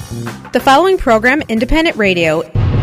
The following program, Independent Radio.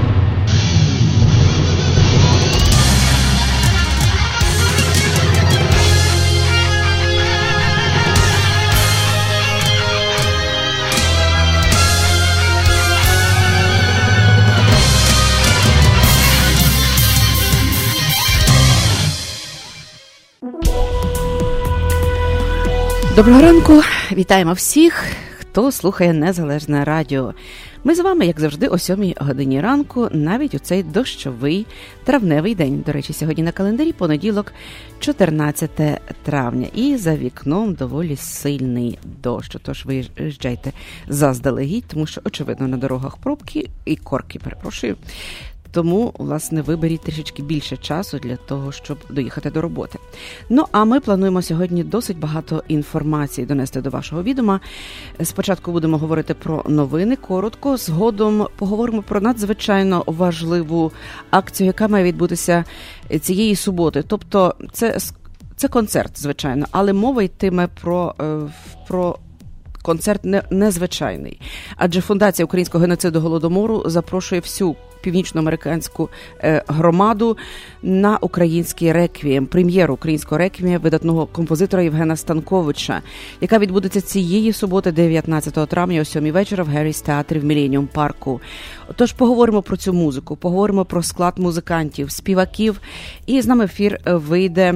Доброго ранку, вітаємо всіх, хто слухає Незалежне радіо. Ми з вами, як завжди, о 7 годині ранку, навіть у цей дощовий травневий день. До речі, сьогодні на календарі понеділок, 14 травня. І за вікном доволі сильний дощ. Тож виїжджайте заздалегідь, тому що, очевидно, на дорогах пробки і корки, перепрошую. Тому, власне, виберіть трішечки більше часу для того, щоб доїхати до роботи. Ну, а ми плануємо сьогодні досить багато інформації донести до вашого відома. Спочатку будемо говорити про новини, коротко. Згодом поговоримо про надзвичайно важливу акцію, яка має відбутися цієї суботи. Тобто, це концерт, звичайно, але мова йтиме про концерт незвичайний. Адже Фундація українського геноциду Голодомору запрошує всю північноамериканську громаду на український реквієм, прем'єру українського реквієма видатного композитора Євгена Станковича, яка відбудеться цієї суботи, 19 травня, о 7 вечора в Герріс театрі в Міленіум парку. Тож поговоримо про цю музику, поговоримо про склад музикантів, співаків, і з нами в ефір вийде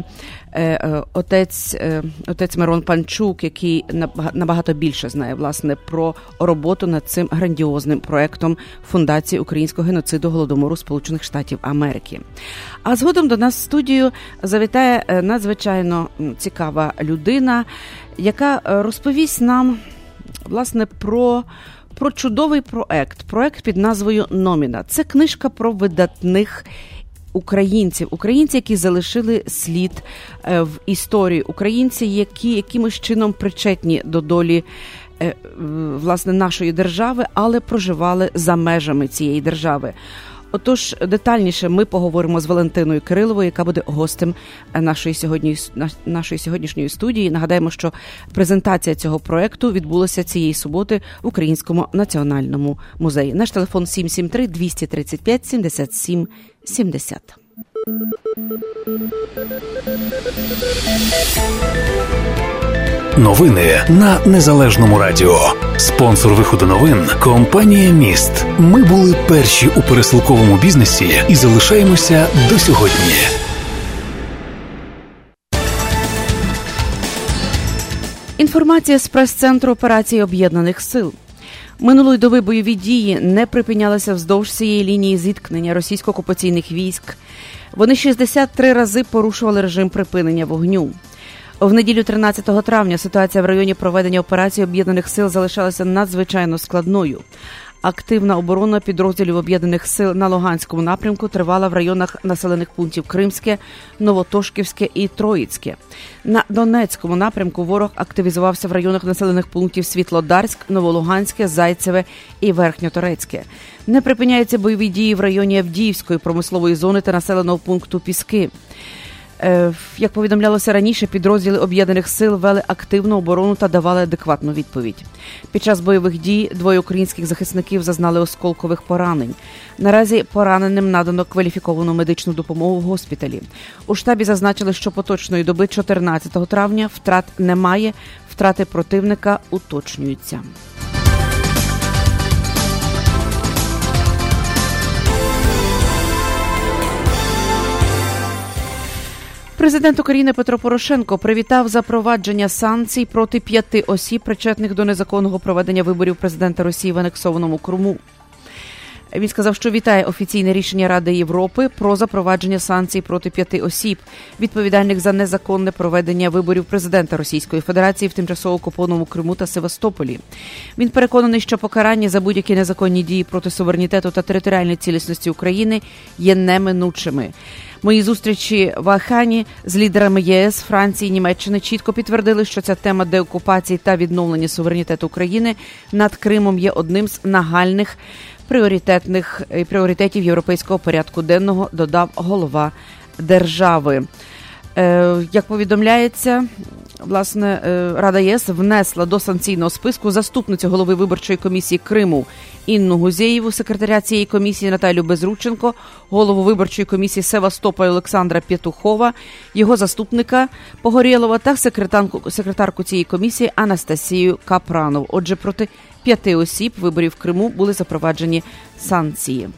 отець Мирон Панчук, який набагато більше знає, власне, про роботу над цим грандіозним проектом Фундації українського геноциду Голодомору Сполучених Штатів Америки. А згодом до нас в студію завітає надзвичайно цікава людина, яка розповість нам, власне, про чудовий проект під назвою «Номіна». Це книжка про видатних українців, які залишили слід в історії, українці, які якимось чином причетні до долі, власне, нашої держави, але проживали за межами цієї держави. Отож, детальніше ми поговоримо з Валентиною Кириловою, яка буде гостем нашої сьогоднішньої студії. Нагадаємо, що презентація цього проекту відбулася цієї суботи в Українському національному музеї. Наш телефон 773-235-77-70. Новини на Незалежному радіо. Спонсор виходу новин – компанія «Міст». Ми були перші у пересилковому бізнесі і залишаємося до сьогодні. Інформація з прес-центру операції Об'єднаних сил. Минулої доби бойові дії не припинялися вздовж цієї лінії зіткнення російсько-окупаційних військ. Вони 63 рази порушували режим припинення вогню. В неділю 13 травня ситуація в районі проведення операції Об'єднаних сил залишалася надзвичайно складною. Активна оборона підрозділів Об'єднаних сил на Луганському напрямку тривала в районах населених пунктів Кримське, Новотошківське і Троїцьке. На Донецькому напрямку ворог активізувався в районах населених пунктів Світлодарськ, Новолуганське, Зайцеве і Верхньоторецьке. Не припиняються бойові дії в районі Авдіївської промислової зони та населеного пункту Піски. Як повідомлялося раніше, підрозділи Об'єднаних сил вели активну оборону та давали адекватну відповідь. Під час бойових дій 2 українських захисників зазнали осколкових поранень. Наразі пораненим надано кваліфіковану медичну допомогу в госпіталі. У штабі зазначили, що поточної доби 14 травня втрат немає, втрати противника уточнюються. Президент України Петро Порошенко привітав запровадження санкцій проти 5 осіб, причетних до незаконного проведення виборів президента Росії в анексованому Криму. Він сказав, що вітає офіційне рішення Ради Європи про запровадження санкцій проти 5 осіб, відповідальних за незаконне проведення виборів президента Російської Федерації в тимчасово окупованому Криму та Севастополі. Він переконаний, що покарання за будь-які незаконні дії проти суверенітету та територіальної цілісності України є неминучими. Мої зустрічі в Ахані з лідерами ЄС, Франції, Німеччини чітко підтвердили, що ця тема деокупації та відновлення суверенітету України над Кримом є одним з нагальних пріоритетів європейського порядку денного, додав голова держави. Як повідомляється, власне, Рада ЄС внесла до санкційного списку заступницю голови виборчої комісії Криму Інну Гузєєву, секретаря цієї комісії Наталю Безрученко, голову виборчої комісії Севастополя Олександра Петухова, його заступника Погорєлова та секретарку цієї комісії Анастасію Капранов. Отже, проти 5 осіб виборів в Криму були запроваджені санкції.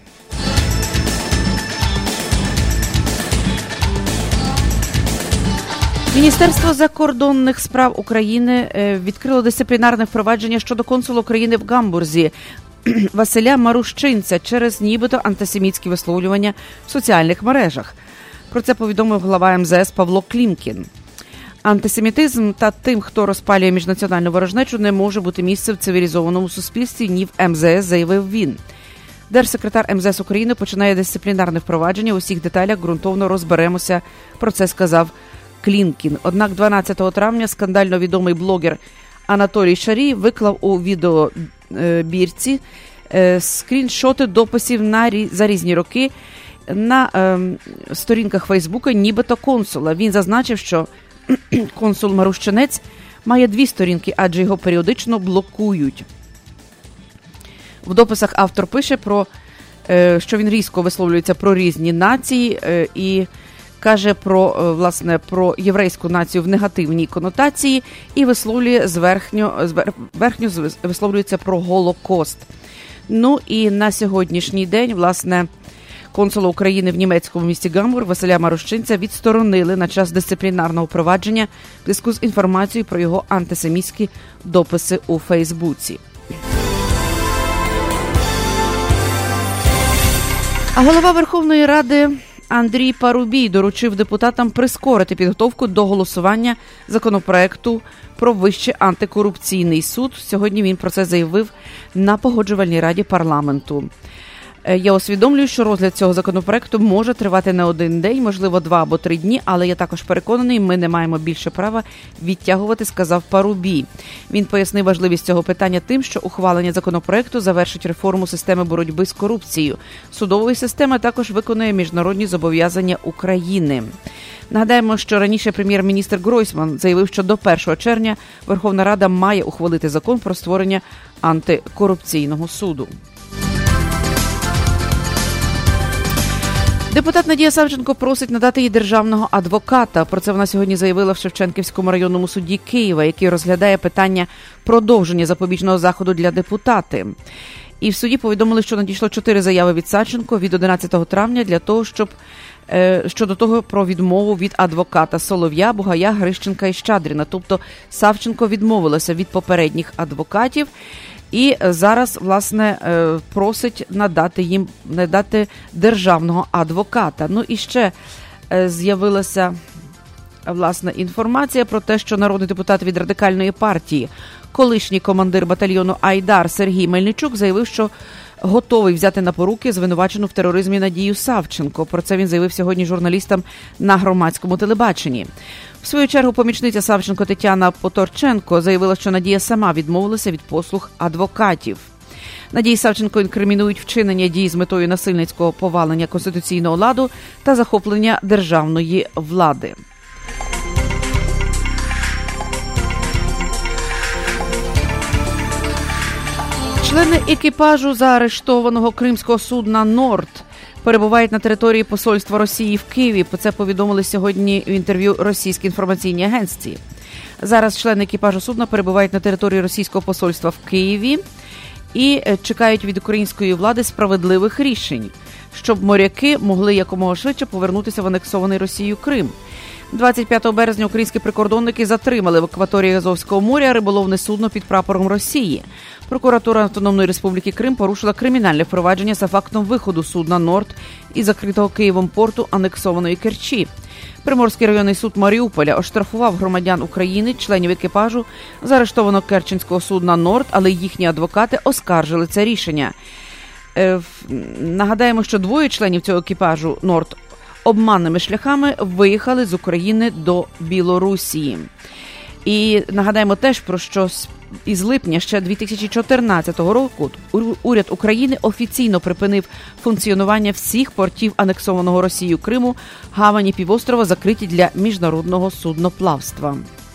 Міністерство закордонних справ України відкрило дисциплінарне впровадження щодо консула України в Гамбурзі Василя Марущинця через нібито антисемітські висловлювання в соціальних мережах. Про це повідомив глава МЗС Павло Клімкін. Антисемітизм та тим, хто розпалює міжнаціональну ворожнечу, не може бути місце в цивілізованому суспільстві, ні в МЗС, заявив він. Держсекретар МЗС України починає дисциплінарне впровадження. У всіх деталях ґрунтовно розберемося, про це сказав Клімкін. Однак 12 травня скандально відомий блогер Анатолій Шарій виклав у відеобірці скріншоти дописів за різні роки на сторінках Фейсбука нібито консула. Він зазначив, що консул Марущинець має 2 сторінки, адже його періодично блокують. В дописах автор пише що він різко висловлюється про різні нації і каже про єврейську націю в негативній конотації і висловлює зверхньо висловлюється про Голокост. Ну і на сьогоднішній день, власне, консула України в німецькому місті Гамбург Василя Марущинця відсторонили на час дисциплінарного провадження в зв'язку з інформацією про його антисемітські дописи у Фейсбуці. А голова Верховної Ради Андрій Парубій доручив депутатам прискорити підготовку до голосування законопроекту про Вищий антикорупційний суд. Сьогодні він про це заявив на Погоджувальній раді парламенту. Я усвідомлюю, що розгляд цього законопроекту може тривати не один день, можливо, 2 або 3 дні, але я також переконаний, ми не маємо більше права відтягувати, сказав Парубій. Він пояснив важливість цього питання тим, що ухвалення законопроекту завершить реформу системи боротьби з корупцією. Судової системи також виконує міжнародні зобов'язання України. Нагадаємо, що раніше прем'єр-міністр Гройсман заявив, що до 1 червня Верховна Рада має ухвалити закон про створення антикорупційного суду. Депутат Надія Савченко просить надати їй державного адвоката. Про це вона сьогодні заявила в Шевченківському районному суді Києва, який розглядає питання продовження запобіжного заходу для депутати. І в суді повідомили, що надійшло 4 заяви від Савченко від 11 травня для того, щодо того про відмову від адвоката Солов'я, Бугая, Грищенка і Щадріна. Тобто Савченко відмовилася від попередніх адвокатів. І зараз, власне, просить надати державного адвоката. Ну і ще з'явилася, власне, інформація про те, що народний депутат від Радикальної партії, колишній командир батальйону «Айдар» Сергій Мельничук заявив, що готовий взяти на поруки звинувачену в тероризмі Надію Савченко. Про це він заявив сьогодні журналістам на громадському телебаченні. В свою чергу помічниця Савченко Тетяна Поторченко заявила, що Надія сама відмовилася від послуг адвокатів. Надії Савченко інкримінують вчинення дій з метою насильницького повалення конституційного ладу та захоплення державної влади. Члени екіпажу заарештованого кримського судна «Норд» перебувають на території посольства Росії в Києві. Про це повідомили сьогодні в інтерв'ю російській інформаційній агенції. Зараз члени екіпажу судна перебувають на території російського посольства в Києві і чекають від української влади справедливих рішень, щоб моряки могли якомога швидше повернутися в анексований Росією Крим. 25 березня українські прикордонники затримали в акваторії Азовського моря риболовне судно під прапором Росії. Прокуратура Автономної Республіки Крим порушила кримінальне впровадження за фактом виходу судна «Норд» із закритого Києвом порту анексованої Керчі. Приморський районний суд Маріуполя оштрафував громадян України, членів екіпажу заарештованого керченського судна «Норд», але їхні адвокати оскаржили це рішення. Нагадаємо, що 2 членів цього екіпажу «Норд» обманними шляхами виїхали з України до Білорусі. І нагадаємо теж, про що із липня ще 2014 року уряд України офіційно припинив функціонування всіх портів анексованого Росією Криму, гавані півострова закриті для міжнародного судноплавства.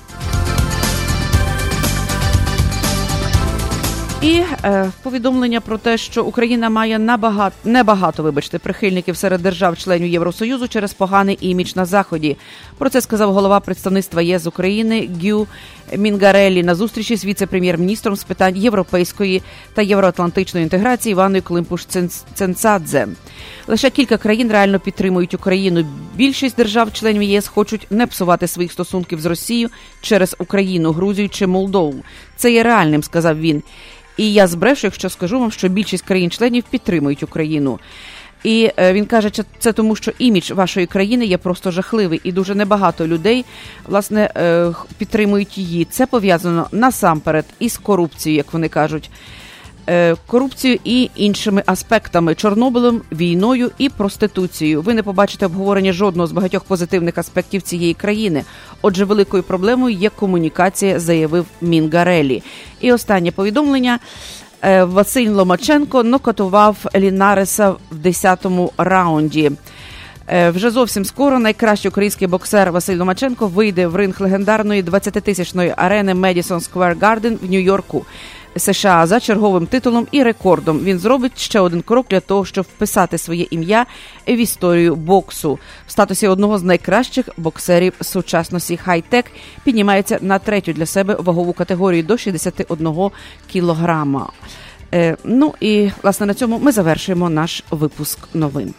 І повідомлення про те, що Україна має небагато прихильників серед держав-членів Євросоюзу через поганий імідж на Заході. Про це сказав голова представництва ЄС України Гю Мінгареллі на зустрічі з віце-прем'єр-міністром з питань європейської та євроатлантичної інтеграції Іваною Климпуш-Цинцадзе. Лише кілька країн реально підтримують Україну. Більшість держав-членів ЄС хочуть не псувати своїх стосунків з Росією через Україну, Грузію чи Молдову. Це є реальним, сказав він. І я збрешу, якщо скажу вам, що більшість країн-членів підтримують Україну. І він каже, що це тому, що імідж вашої країни є просто жахливий. І дуже небагато людей, власне, підтримують її. Це пов'язано насамперед із корупцією, як вони кажуть. Корупцією і іншими аспектами – Чорнобилем, війною і проституцією. Ви не побачите обговорення жодного з багатьох позитивних аспектів цієї країни. Отже, великою проблемою є комунікація, заявив Мінгареллі. І останнє повідомлення. Василь Ломаченко нокаутував Лінареса в 10-му раунді. Вже зовсім скоро найкращий український боксер Василь Ломаченко вийде в ринг легендарної 20-тисячної арени Madison Square Garden в Нью-Йорку, США за черговим титулом і рекордом. Він зробить ще один крок для того, щоб вписати своє ім'я в історію боксу. В статусі одного з найкращих боксерів сучасності хай-тек піднімається на третю для себе вагову категорію до 61 кілограма. Ну і, власне, на цьому ми завершуємо наш випуск новин.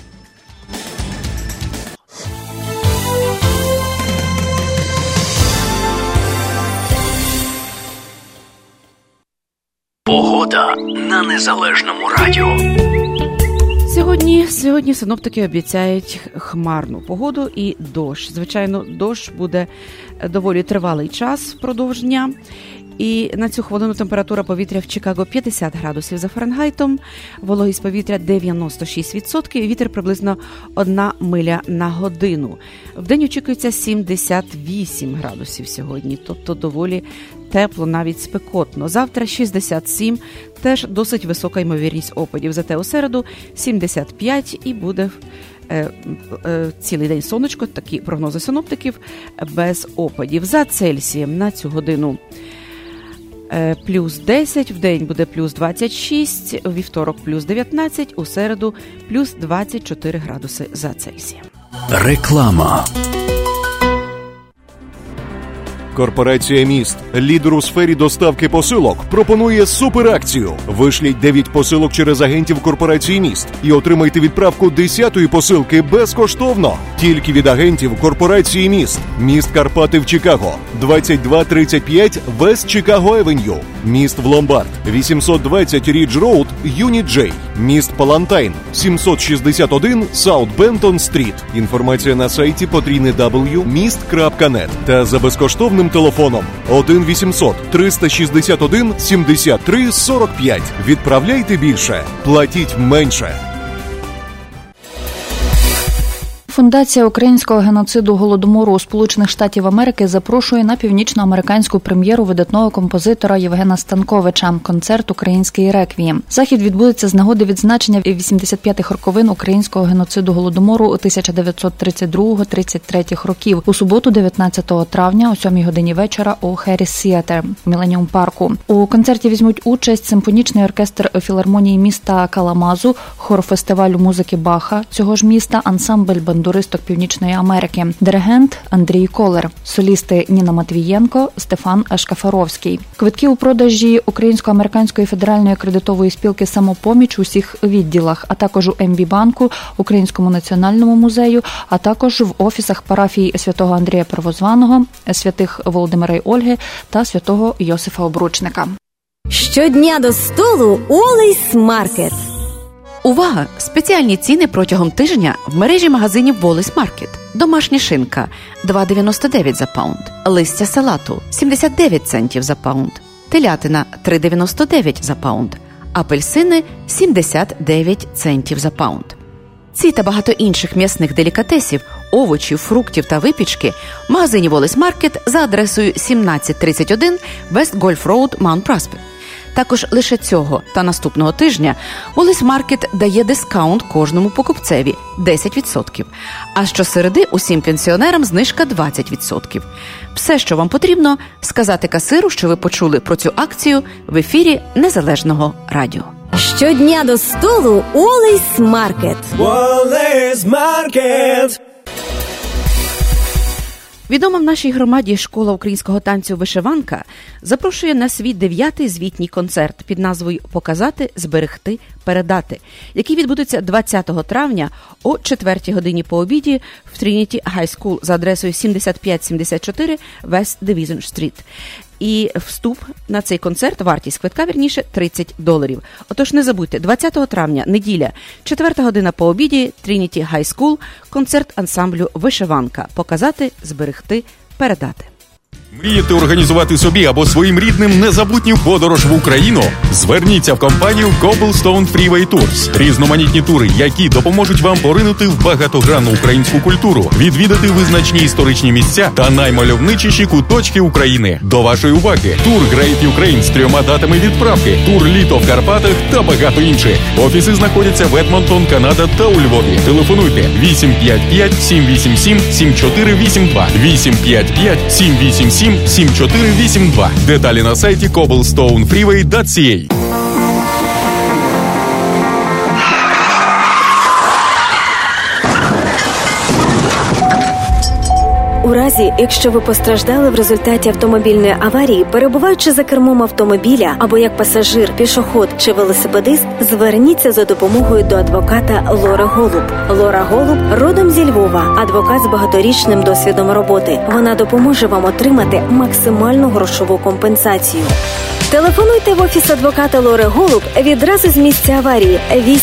Погода на Незалежному радіо. Сьогодні синоптики обіцяють хмарну погоду і дощ. Звичайно, дощ буде доволі тривалий час впродовж дня. І на цю хвилину температура повітря в Чикаго 50 градусів за Фаренгейтом, вологість повітря 96%, і вітер приблизно 1 миля на годину. Вдень очікується 78 градусів сьогодні, тобто доволі тепло, навіть спекотно. Завтра 67, теж досить висока ймовірність опадів. Зате у середу 75 і буде цілий день сонечко, такі прогнози синоптиків, без опадів. За Цельсієм на цю годину плюс 10, в день буде плюс 26, у вівторок плюс 19, у середу плюс 24 градуси за Цельсієм. Реклама. Корпорація «Міст», лідер у сфері доставки посилок, пропонує суперакцію. Вишліть 9 посилок через агентів корпорації «Міст» і отримайте відправку 10-ї посилки безкоштовно. Тільки від агентів корпорації «Міст». Міст Карпати в Чикаго, 2235 Вест Чикаго Евеню. Міст в Ломбард, 820 Рідж Роуд, Юніт Джей. Міст Палантайн, 761 Саут Бентон Стріт. Інформація на сайті www.mist.net та за безкоштовним телефоном 1-800-361-73-45. Відправляйте більше, платіть менше. Фундація українського геноциду Голодомору у Сполучених Штатів Америки запрошує на північноамериканську прем'єру видатного композитора Євгена Станковича «Концерт «Український реквієм». Захід відбудеться з нагоди відзначення 85-х роковин українського геноциду Голодомору 1932-33 років у суботу 19 травня о 7 годині вечора у Херріс Сіатер, Міленіум Парку. У концерті візьмуть участь симфонічний оркестр філармонії міста Каламазу, хор фестивалю музики Баха цього ж міста, ансамбль бандуристок Північної Америки, диригент Андрій Колер, солісти Ніна Матвієнко, Стефан Шкафаровський. Квитки у продажі Українсько-американської федеральної кредитової спілки «Самопоміч» у всіх відділах, а також у МБ-банку, Українському національному музею, а також в офісах парафії святого Андрія Первозваного, святих Володимира й Ольги та святого Йосифа Обручника. Щодня до столу Олейс Маркет. Увага! Спеціальні ціни протягом тижня в мережі магазинів Wallis Market. Домашня шинка – 2,99 за паунд. Листя салату – 79 центів за паунд. Телятина – 3,99 за паунд. Апельсини – 79 центів за паунд. Ці та багато інших м'ясних делікатесів овочів, фруктів та випічки в магазині Wallis Market за адресою 1731 West Golf Road, Mount Prospect. Також лише цього та наступного тижня Wallis Market дає дискаунт кожному покупцеві – 10%, а щосереди усім пенсіонерам знижка 20%. Все, що вам потрібно – сказати касиру, що ви почули про цю акцію в ефірі Незалежного радіо. Щодня до столу Wallis Market. Wallis Market. Відома в нашій громаді школа українського танцю «Вишиванка» запрошує на свій 9-й звітній концерт під назвою «Показати, зберегти, передати», який відбудеться 20 травня о 4-й годині по обіді в Trinity High School за адресою 7574 West Division Street. І вступ на цей концерт, вартість квитка, вірніше, $30. Отож не забудьте, 20 травня, неділя, 4 година по обіді, Trinity High School, концерт ансамблю «Вишиванка». Показати, зберегти, передати. Мрієте організувати собі або своїм рідним незабутню подорож в Україну? Зверніться в компанію Cobblestone Freeway Tours. Різноманітні тури, які допоможуть вам поринути в багатогранну українську культуру, відвідати визначні історичні місця та наймальовничіші куточки України. До вашої уваги тур Great Ukraine з 3 датами відправки, тур Літо в Карпатах та багато інших. Офіси знаходяться в Едмонтон, Канада та у Львові. Телефонуйте 855-787-7482, 855-787-7482. Деталі на сайті cobblestonefreeway.ca. У разі, якщо ви постраждали в результаті автомобільної аварії, перебуваючи за кермом автомобіля або як пасажир, пішохід чи велосипедист, зверніться за допомогою до адвоката Лори Голуб. Лора Голуб родом зі Львова, адвокат з багаторічним досвідом роботи. Вона допоможе вам отримати максимальну грошову компенсацію. Телефонуйте в офіс адвоката Лори Голуб відразу з місця аварії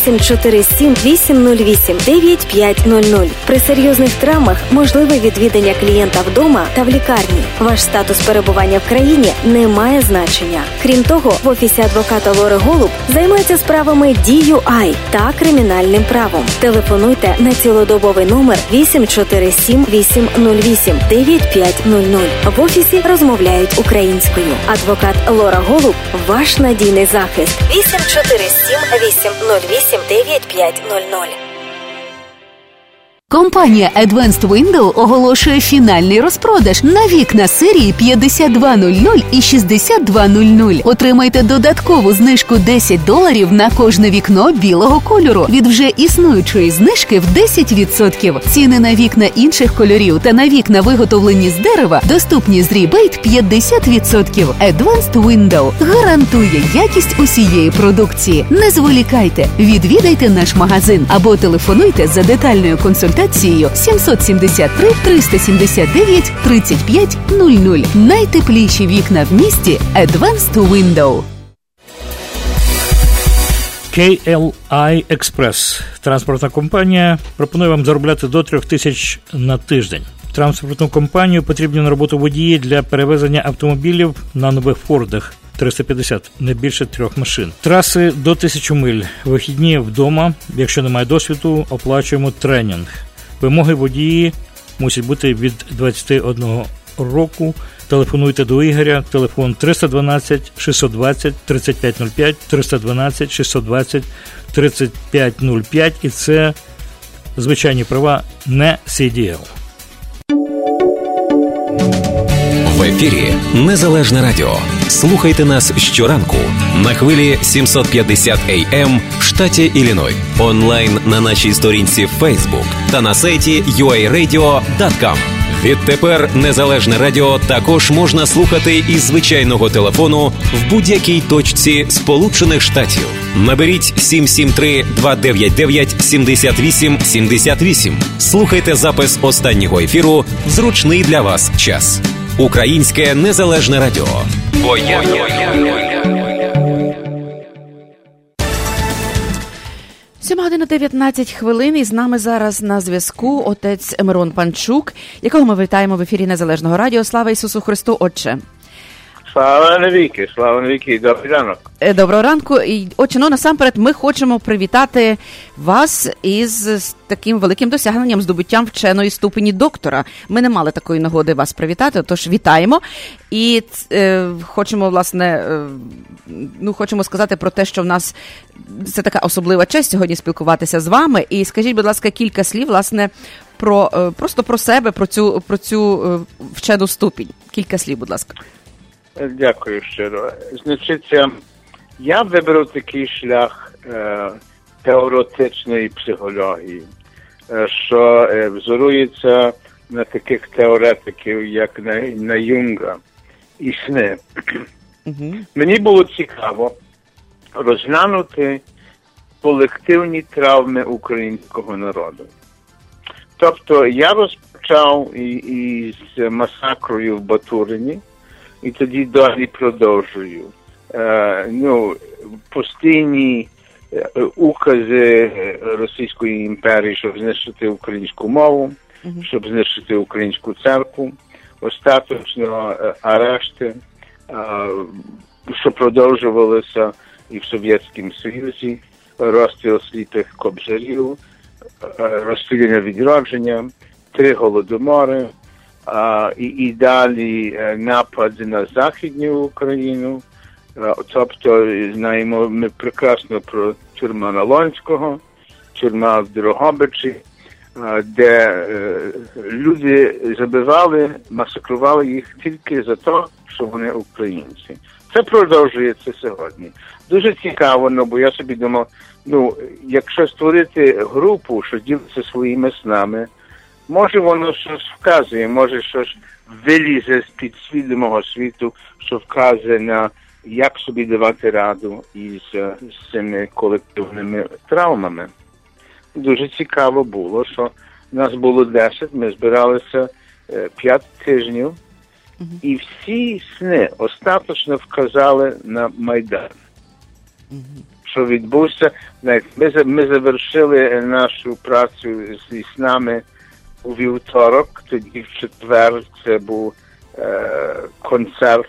847-808-9500. При серйозних травмах можливе відвідання клієнта вдома та в лікарні. Ваш статус перебування в країні не має значення. Крім того, в офісі адвоката Лори Голуб займаються справами DUI та кримінальним правом. Телефонуйте на цілодобовий номер 847-808-9500. В офісі розмовляють українською. Адвокат Лора Голуб – ваш надійний захист. 847-808-9500. Компанія Advanced Window оголошує фінальний розпродаж на вікна серії 5200 і 6200. Отримайте додаткову знижку $10 на кожне вікно білого кольору від вже існуючої знижки в 10%. Ціни на вікна інших кольорів та на вікна, виготовлені з дерева, доступні з рібейт 50%. Advanced Window гарантує якість усієї продукції. Не зволікайте, відвідайте наш магазин або телефонуйте за детальною консультацією 773 379 3500. Найтепліші вікна в місті Advanced Window. KLI Express. Транспортна компанія пропонує вам заробляти до 3000 на тиждень. Транспортну компанію потрібні на роботу водії для перевезення автомобілів на нових Фордах. 350, не більше 3 машин. Траси до 1000 миль. Вихідні вдома. Якщо немає досвіду, оплачуємо тренінг. Вимоги водії мусять бути від 21 року. Телефонуйте до Ігоря. Телефон 312-620-3505, 312-620-3505. І це звичайні права, не CDL. В ефірі Незалежне радіо. Слухайте нас щоранку на хвилі 750 AM в штаті Ілліной. Онлайн на нашій сторінці в Facebook та на сайті uaradio.com. Відтепер Незалежне радіо також можна слухати із звичайного телефону в будь-якій точці Сполучених Штатів. Наберіть 773-299-78-78. Слухайте запис останнього ефіру в зручний для вас час. Українське Незалежне радіо. Бо я. 7:19, і з нами зараз на зв'язку отець Мирон Панчук, якого ми вітаємо в ефірі Незалежного радіо. Слава Ісусу Христу, Отче! Слава навіки, добрий ранок. Доброго ранку. І, отже, насамперед ми хочемо привітати вас із таким великим досягненням, здобуттям вченої ступені доктора. Ми не мали такої нагоди вас привітати, тож вітаємо. І хочемо, власне, хочемо сказати про те, що в нас це така особлива честь сьогодні спілкуватися з вами. І скажіть, будь ласка, кілька слів, власне, просто про себе, про цю вчену ступінь. Кілька слів, будь ласка. Дякую щиро. Значить, я вибрав такий шлях теоретичної психології, що взорується на таких теоретиків, як на Юнга і сни. Мені було цікаво розглянути колективні травми українського народу. Тобто я розпочав із масакрою в Батурині, і тоді далі продовжую. Постійні укази Російської імперії, щоб знищити українську мову, щоб знищити українську церкву, остаточно арешти, що продовжувалося і в Совєтському Союзі, розстріл сліпих кобзарів, розстріляння відродження, 3 голодомори, і далі напади на Західну Україну. Тобто, знаємо ми прекрасно про тюрма Налонського, тюрма в Дрогобичі, де люди забивали, масакрували їх тільки за те, що вони українці. Це продовжується сьогодні. Дуже цікаво, бо я собі думав, якщо створити групу, що ділиться своїми снами, може воно щось вказує, може щось вилізе з підсвідомого світу, що вказує на як собі давати раду із цими колективними травмами. Дуже цікаво було, що нас було 10, ми збиралися 5 тижнів, і всі сни остаточно вказали на Майдан. Що відбувся, ми завершили нашу працю зі снами у вівторок, тоді в четвер це був концерт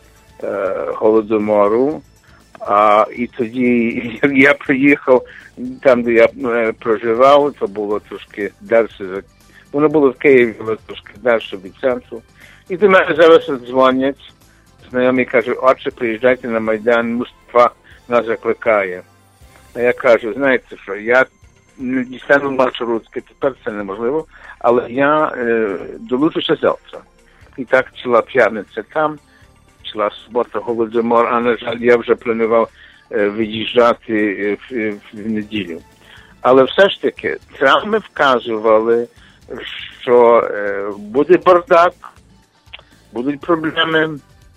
Голодомору, і тоді я приїхав там, де я проживав, то було трошки далі, воно було в Києві, було трошки далі від центру. І до мене зараз дзвонять, знайомі кажуть, отче, приїжджайте на Майдан, Мустафа нас закликає. А я кажу, знаєте що, я не дістану маршрутки, тепер це неможливо, але я долучуся завтра. І так ціла п'ятниця там, ціла субота Голодомор, а на жаль, я вже планував від'їжджати в неділю. Але все ж таки, травми вказували, що буде бардак, будуть проблеми.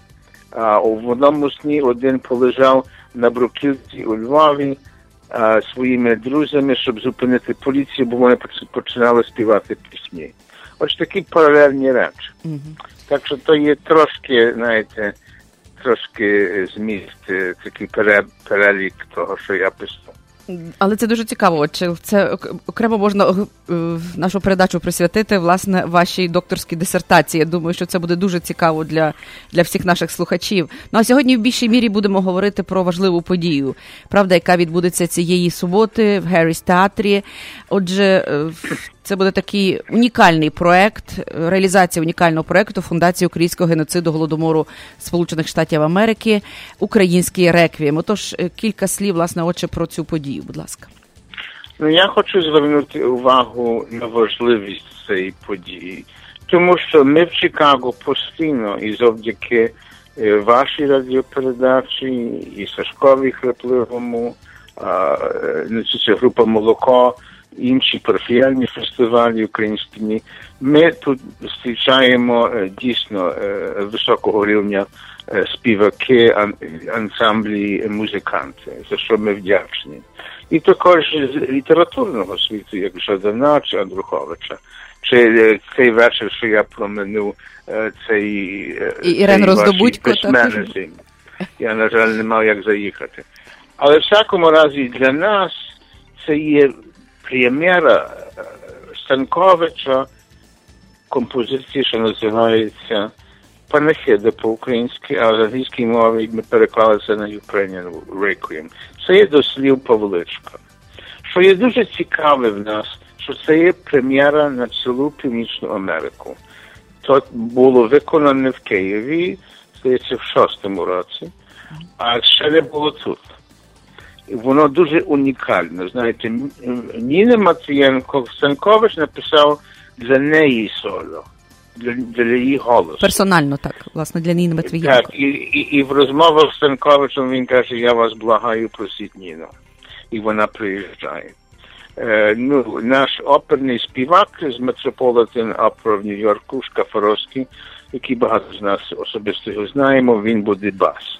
В одному сні один полежав на бруківці у Львові своїми друзями, щоб зупинити поліцію, бо вони починали співати пісні. Ось такі паралельні речі. Так що то є трошки, знаєте, трошки зміст, такий перелік того, що я писав. Але це дуже цікаво. Це окремо можна нашу передачу присвятити, власне, вашій докторській дисертації. Я думаю, що це буде дуже цікаво для всіх наших слухачів. А сьогодні в більшій мірі будемо говорити про важливу подію, правда, яка відбудеться цієї суботи в Герріс театрі. Отже, це буде такий унікальний проект, реалізація унікального проекту Фундації українського геноциду Голодомору Сполучених Штатів Америки «Український реквієм». Отож, кілька слів, власне, отче, про цю подію, будь ласка. Я хочу звернути увагу на важливість цієї події, тому що ми в Чикаго постійно і завдяки вашій радіопередачі, і Сашкові Хрипливому, група «Молоко», інші парафіяльні фестивалі українські. Ми тут зустрічаємо дійсно високого рівня співаки, ансамблі, музиканти, за що ми вдячні. І також з літературного світу, як Жадана чи Андруховича, чи цей вечір, що я проминув, цей вашій письменниці. Я, на жаль, не мав як заїхати. Але в всякому разі для нас це є прем'єра Станковича композиції, що називається панахида по-українськи, а з англійської мови ми переклали це на Ukrainian Requiem. Це є до слів Павличка. Що є дуже цікаве в нас, що це є прем'єра на цілу Північну Америку. То було виконане в Києві, здається, в 6-му році, а ще не було тут. І воно дуже унікально. Знаєте, Ніна Матвієнко Станкович написав для неї соло, для її голосу. Персонально, так, власне, для Ніни Матвієнко. Так, і в розмовах з Станковичем він каже, я вас благаю, просіть Ніну. І вона приїжджає. Наш оперний співак з Metropolitan Opera в Нью-Йорку, Шкафаровський, який багато з нас особисто його знаємо, він буде бас.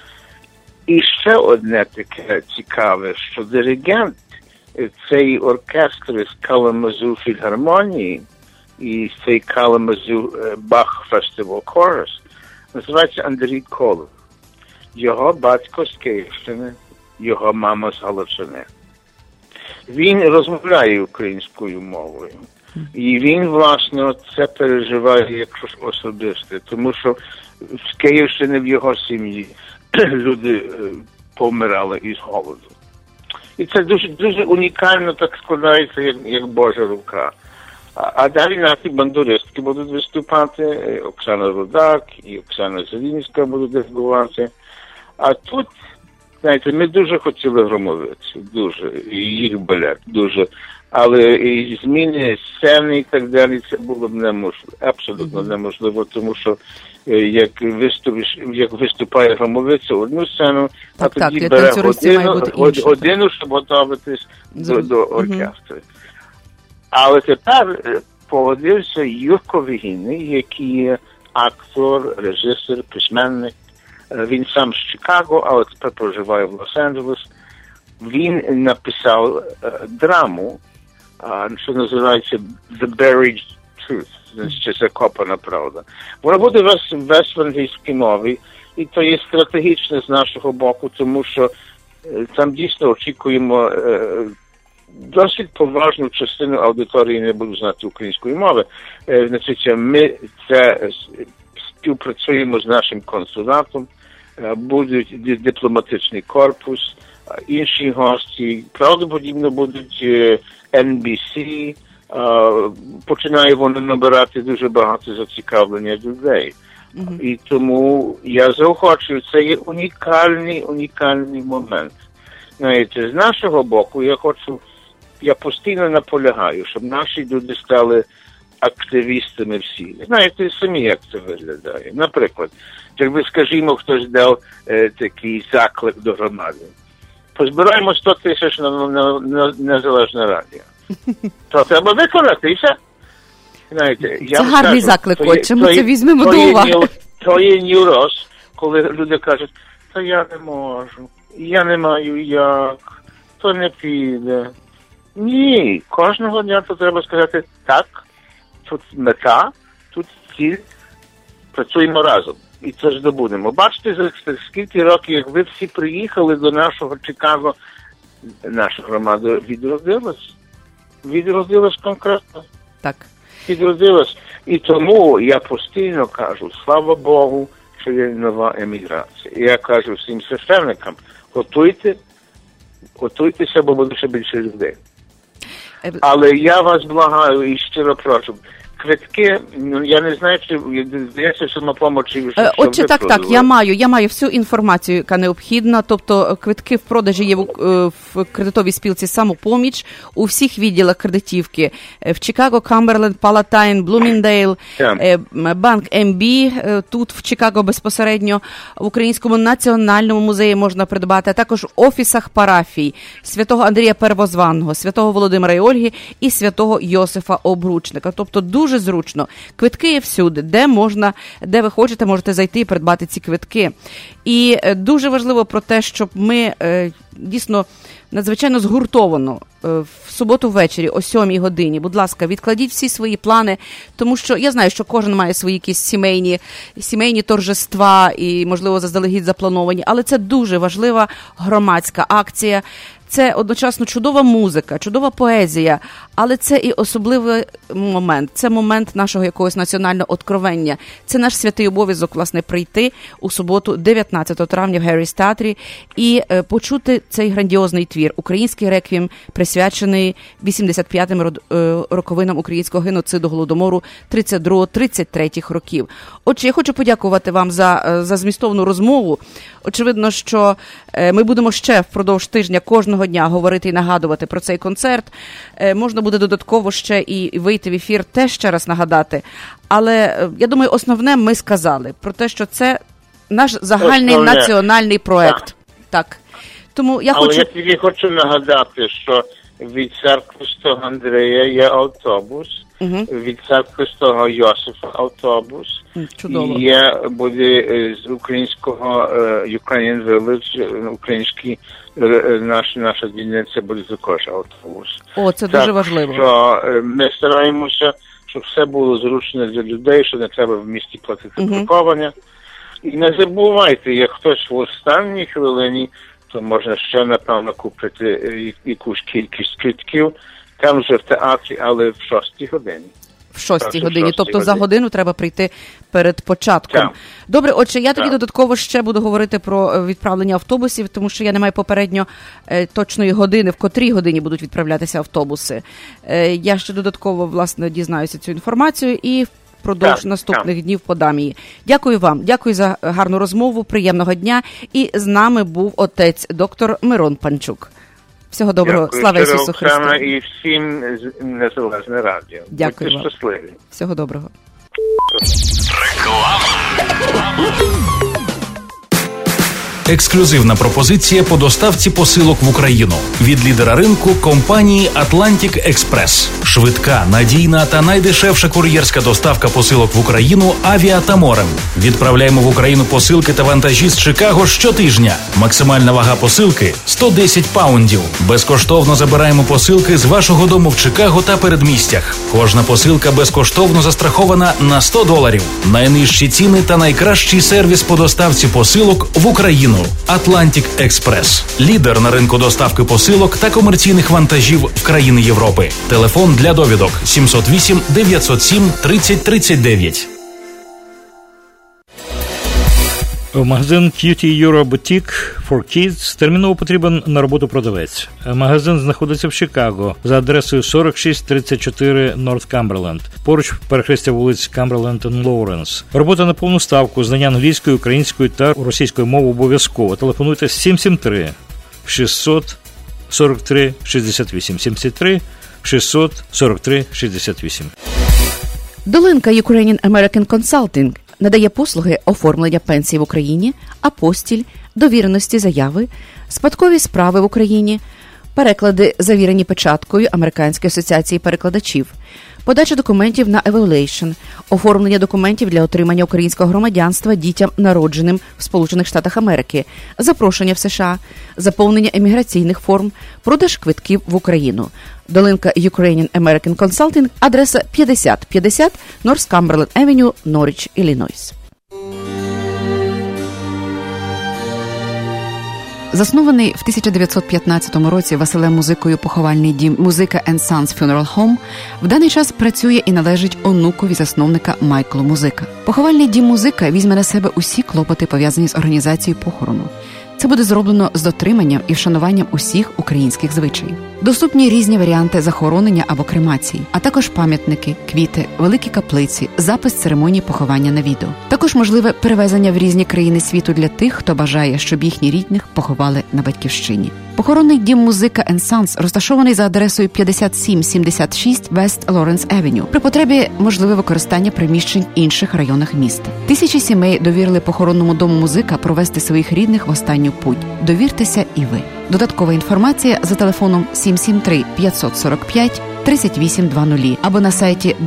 І ще одне таке цікаве, що диригент цей оркестр з Каламазу фільгармонії і цей Каламазу Бах Фестивал Корус називається Андрій Колов. Його батько з Київщини, його мама з Галичини. Він розмовляє українською мовою. І він, власне, це переживає як щось особисте, тому що з Київщини в його сім'ї люди помирали із голоду. І це дуже, дуже унікально так складається, як Божа рука. А далі наші бандуристки будуть виступати, Оксана Рудак і Оксана Зелінська будуть диригувати. А тут, знаєте, ми дуже хотіли Громовицю, дуже, і їх балет, дуже. Але і зміни сцени і так далі, це було б неможливо, абсолютно неможливо, тому що як виступає Громовиця одну сцену, а тоді бере годину, щоб готуватись до оркестру. Але тепер погодився Юрко Вігінний, який є актор, режисер, письменник. Він сам з Чикаго, але тепер проживає в Лос-Анджелес. Він написав драму, що називається The Buried Truth, значить закопана правда. Вона буде весь в англійській мові, і то є стратегічно з нашого боку, тому що там дійсно очікуємо досить поважну частину аудиторії не будуть знати української мови. Значить, ми це співпрацюємо з нашим консулатом, будуть дипломатичний корпус, інші гості, правдоподібно будуть NBC, починає воно набирати дуже багато зацікавлення людей. І тому я заохочую, це є унікальний момент. Знаєте, з нашого боку я постійно наполягаю, щоб наші люди стали активістами всі. Знаєте, самі як це виглядає. Наприклад, якби, скажімо, хтось дав такий заклик до громади. Позбираємо 100 тисяч на Незалежне радіо. То треба виконати, і все. Знаєте, це гарний заклик, отче, ми це візьмемо до уваги. То є нюрос, коли люди кажуть, та я не можу, я не маю як, то не піде. Ні, кожного дня то треба сказати, так, тут мета, тут ціль, працюємо разом. І це здобудемо. Бачите, за скільки років, як ви всі приїхали до нашого Чикаго, наша громада відродилась конкретно. Так. Відродилась. І тому я постійно кажу, слава Богу, що є нова еміграція. І я кажу всім священникам, готуйтеся, бо буде ще більше людей. Але я вас благаю і щиро прошу, квитки, я не знаю, чи здається, що самопомочі вже отче, так, я маю всю інформацію, яка необхідна, тобто квитки в продажі є в кредитовій спілці «Самопоміч», у всіх відділах кредитівки, в Чикаго, Камберленд, Палатайн, Блуміндейл, банк МБ, тут в Чикаго безпосередньо, в Українському національному музеї можна придбати, а також в офісах парафій Святого Андрія Первозванного, Святого Володимира і Ольги і Святого Йосифа Обручника. Тобто дуже зручно. Квитки є всюди, де ви хочете, можете зайти і придбати ці квитки. І дуже важливо про те, щоб ми дійсно надзвичайно згуртовано в суботу ввечері о 7 годині, будь ласка, відкладіть всі свої плани, тому що я знаю, що кожен має свої якісь сімейні торжества і, можливо, заздалегідь заплановані, але це дуже важлива громадська акція. це одночасно чудова музика, чудова поезія, але це і особливий момент. Це момент нашого якогось національного откровення. Це наш святий обов'язок, власне, прийти у суботу, 19 травня в Герріс театрі і почути цей грандіозний твір. Український реквієм, присвячений 85-м роковинам українського геноциду Голодомору 32-33 років. Отже, я хочу подякувати вам за змістовну розмову. Очевидно, що ми будемо ще впродовж тижня кожного дня говорити і нагадувати про цей концерт. Можна буде додатково ще і вийти в ефір, теж ще раз нагадати. Але, я думаю, основне ми сказали про те, що це наш загальний національний проект. Так. Тому я тільки хочу нагадати, що від церкви Святого Андрія є автобус, від церкви Святого Йосифа автобус. Чудово. Є буде з українського Ukrainian Village, український наша дільниця буде також автобус. О, це дуже важливо. Що ми стараємося, щоб все було зручно для людей, що не треба в місті платити паркування. І не забувайте, як хтось в останній хвилині, то можна ще, напевно, купити якусь кількість квитків, там же в театрі, але в 6 годині. В 6 годині, тобто за годину треба прийти перед початком. Так. Добре, отже, я тоді додатково ще буду говорити про відправлення автобусів, тому що я не маю попередньо точної години, в котрій годині будуть відправлятися автобуси. Я ще додатково, власне, дізнаюся цю інформацію і впродовж наступних днів подам її. Дякую вам, дякую за гарну розмову, приємного дня. І з нами був отець доктор Мирон Панчук. Всього доброго. Дякую. Слава Ісусу Христу. І всім Незалежне радіо. Дякую вам. Будьте щасливі. Всього доброго. Ексклюзивна пропозиція по доставці посилок в Україну від лідера ринку компанії Atlantic Express. Швидка, надійна та найдешевша кур'єрська доставка посилок в Україну авіа та морем. Відправляємо в Україну посилки та вантажі з Чикаго щотижня. Максимальна вага посилки – 110 паундів. Безкоштовно забираємо посилки з вашого дому в Чикаго та передмістях. Кожна посилка безкоштовно застрахована на $100. Найнижчі ціни та найкращий сервіс по доставці посилок в Україну. Atlantic Express. Лідер на ринку доставки посилок та комерційних вантажів в країни Європи. Телефон для довідок 708 907 30 39. Магазин Cutie Euro Boutique for Kids терміново потрібен на роботу продавець. Магазин знаходиться в Чикаго за адресою 4634 North Cumberland. Поруч перехрестя вулиць Cumberland та Lawrence. Робота на повну ставку, знання англійської, української та російської мови обов'язково. Телефонуйте 773 643 68 73 643 68. Долинка Ukrainian American Consulting надає послуги оформлення пенсій в Україні, апостіль, довіреності заяви, спадкові справи в Україні, переклади, завірені печаткою Американської асоціації перекладачів, подача документів на evaluation, оформлення документів для отримання українського громадянства дітям, народженим в Сполучених Штатах Америки, запрошення в США, заповнення еміграційних форм, продаж квитків в Україну. Долинка Ukrainian American Consulting, адреса 5050 North Cumberland Avenue, Норріч, Іллінойс. Заснований в 1915 році Василем Музикою поховальний дім «Музика & Sons Funeral Home» в даний час працює і належить онукові засновника Майклу Музика. Поховальний дім «Музика» візьме на себе усі клопоти, пов'язані з організацією похорону. Це буде зроблено з дотриманням і вшануванням усіх українських звичаїв. Доступні різні варіанти захоронення або кремації, а також пам'ятники, квіти, великі каплиці, запис церемонії поховання на відео. Також можливе перевезення в різні країни світу для тих, хто бажає, щоб їхні рідних поховали на батьківщині. Похоронний дім «Музика & Sons» розташований за адресою 5776 West Lawrence Avenue. При потребі можливе використання приміщень в інших районах міста. Тисячі сімей довірили похоронному дому «Музика» провести своїх рідних в останню путь. Довіртеся і ви. Додаткова інформація за телефоном 773-545-3820 або на сайті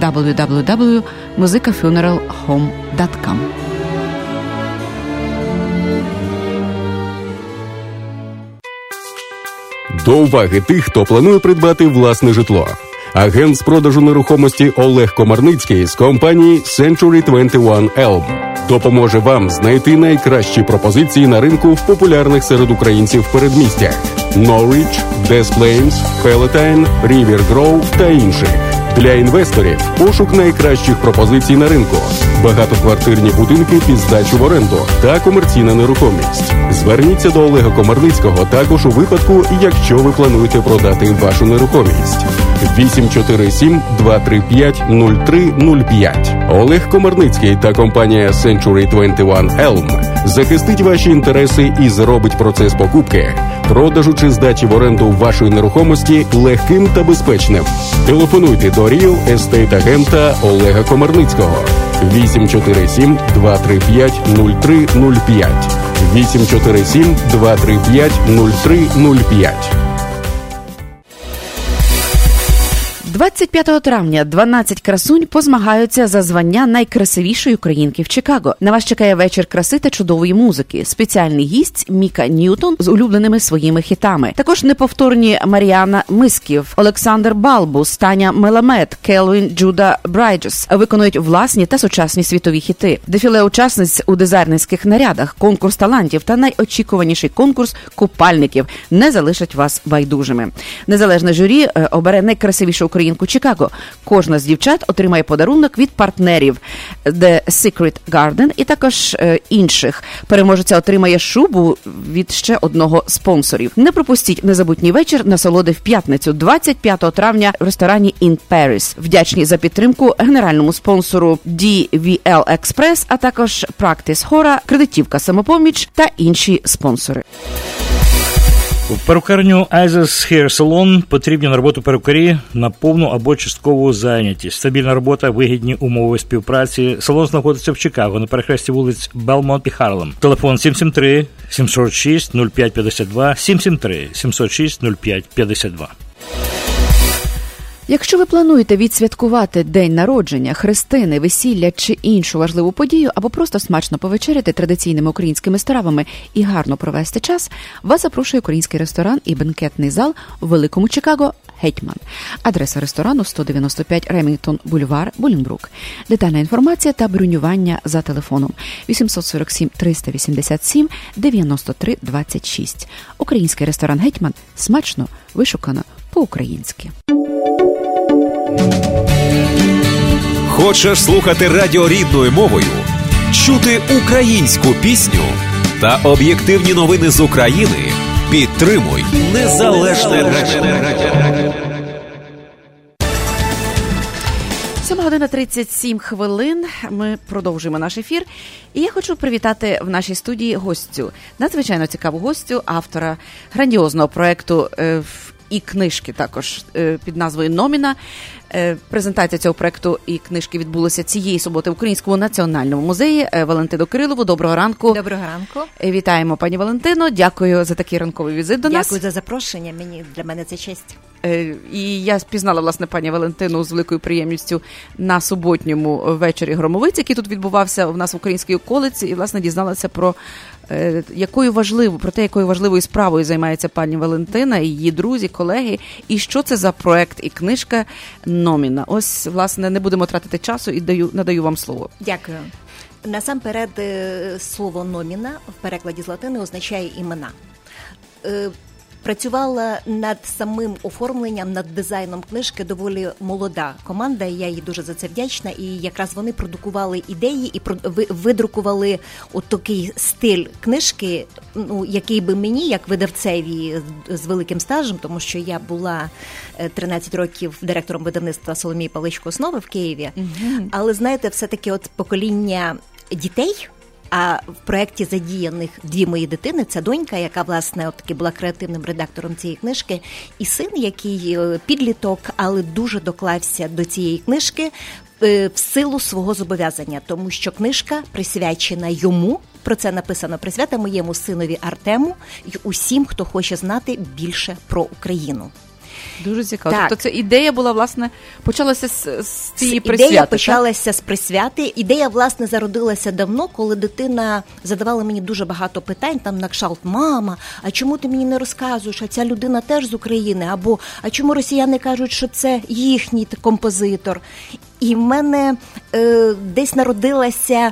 www.musicafuneralhome.com. До уваги тих, хто планує придбати власне житло. Агент з продажу нерухомості Олег Комарницький з компанії Century 21 Elm допоможе вам знайти найкращі пропозиції на ринку в популярних серед українців передмістях Норріч, Des Plaines, Palatine, River Grove та інших. Для інвесторів пошук найкращих пропозицій на ринку, багатоквартирні будинки під здачу в оренду та комерційна нерухомість. Зверніться до Олега Комарницького також у випадку, якщо ви плануєте продати вашу нерухомість. 847-235-0305. Олег Комарницький та компанія Century 21 Elm захистить ваші інтереси і зробить процес покупки, продажу чи здачі в оренду вашої нерухомості легким та безпечним. Телефонуйте до Real Estate агента Олега Комарницького. 847-235-0305. 847-235-0305. 25 травня 12 красунь позмагаються за звання найкрасивішої українки в Чикаго. На вас чекає вечір краси та чудової музики. Спеціальний гість Міка Ньютон з улюбленими своїми хітами. Також неповторні Маріана Мисків, Олександр Балбус, Таня Меламед, Келвін Джуда Брайджес виконують власні та сучасні світові хіти. Дефіле учасниць у дизайнерських нарядах, конкурс талантів та найочікуваніший конкурс купальників не залишать вас байдужими. Незалежне журі обере найкрасивішу українку Чикаго. Кожна з дівчат отримає подарунок від партнерів The Secret Garden і також інших. Переможеця отримає шубу від ще одного з спонсорів. Не пропустіть незабутній вечір насолоди в п'ятницю, 25 травня в ресторані In Paris. Вдячні за підтримку генеральному спонсору DVL Express, а також Practice Hora, кредитівка Самопоміч та інші спонсори. В перукарню Isis Hair Salon потрібні на роботу перукарі на повну або часткову зайнятість. Стабільна робота, вигідні умови співпраці. Салон знаходиться в Чикаго на перехресті вулиць Белмонт і Харлем. Телефон 773-706-0552, 773-706-0552. Якщо ви плануєте відсвяткувати день народження, хрестини, весілля чи іншу важливу подію, або просто смачно повечеряти традиційними українськими стравами і гарно провести час, вас запрошує український ресторан і бенкетний зал у Великому Чикаго «Гетьман». Адреса ресторану 195 Ремінгтон Бульвар, Болінбрук. Детальна інформація та бронювання за телефоном 847-387-93-26. Український ресторан «Гетьман» – смачно, вишукано, по-українськи. Хочеш слухати радіо рідною мовою? Чути українську пісню та об'єктивні новини з України? Підтримуй Незалежне радіо. 7:37. Ми продовжуємо наш ефір. І я хочу привітати в нашій студії гостю, надзвичайно цікаву гостю, автора грандіозного проєкту і книжки також під назвою «Номіна». Презентація цього проєкту і книжки відбулася цієї суботи в Українському національному музеї. Валентину Кирилову, доброго ранку. Доброго ранку. Вітаємо, пані Валентино. Дякую за такий ранковий візит до нас. Дякую за запрошення. Для мене це честь. І я спізнала, власне, пані Валентину з великою приємністю на суботньому вечорі Громовиці, який тут відбувався у нас в Українській околиці, і, власне, дізналася про якою важливою справою займається пані Валентина, і її друзі, колеги, і що це за проект і книжка «Номіна». Ось, власне, не будемо тратити часу і надаю вам слово. Дякую. Насамперед, слово «номіна» в перекладі з латини означає «імена». Працювала над самим оформленням, над дизайном книжки доволі молода команда, і я їй дуже за це вдячна. І якраз вони продукували ідеї і видрукували от такий стиль книжки, який би мені, як видавцеві з великим стажем, тому що я була 13 років директором видавництва Соломії Павличко «Основи» в Києві. Але, знаєте, все-таки от покоління дітей, а в проєкті задіяних дві мої дитини, це донька, яка, власне, таки була креативним редактором цієї книжки, і син, який підліток, але дуже доклався до цієї книжки в силу свого зобов'язання, тому що книжка присвячена йому, про це написано, присвята моєму синові Артему і усім, хто хоче знати більше про Україну. Дуже цікаво. Так. Тобто це ідея була, власне, почалася з цієї присвяти. Ідея почалася з присвяти. Ідея, власне, зародилася давно, коли дитина задавала мені дуже багато питань, там на кшталт: «Мама, а чому ти мені не розказуєш, а ця людина теж з України?» Або «А чому росіяни кажуть, що це їхній композитор?» І в мене десь народилася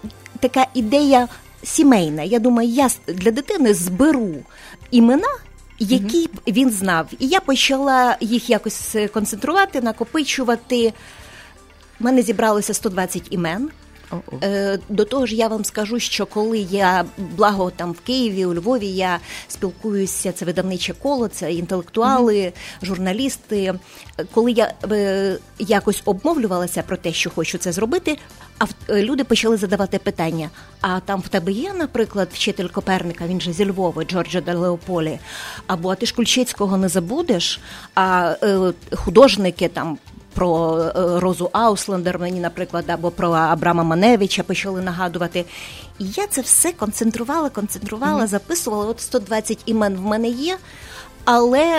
така ідея сімейна. Я думаю, я для дитини зберу імена які він знав. І я почала їх якось концентрувати, накопичувати. У мене зібралося 120 імен. До того ж, я вам скажу, що коли я, благо там в Києві, у Львові, я спілкуюся, це видавниче коло, це інтелектуали, журналісти. Коли я якось обмовлювалася про те, що хочу це зробити, люди почали задавати питання. А там в тебе є, наприклад, вчитель Коперника, він же зі Львова, Джорджо де Леополі, або ти ж Кульчицького не забудеш, а художники там, про Розу Ауслендер мені, наприклад, або про Абрама Маневича почали нагадувати. І я це все концентрувала, записувала. От 120 імен в мене є, але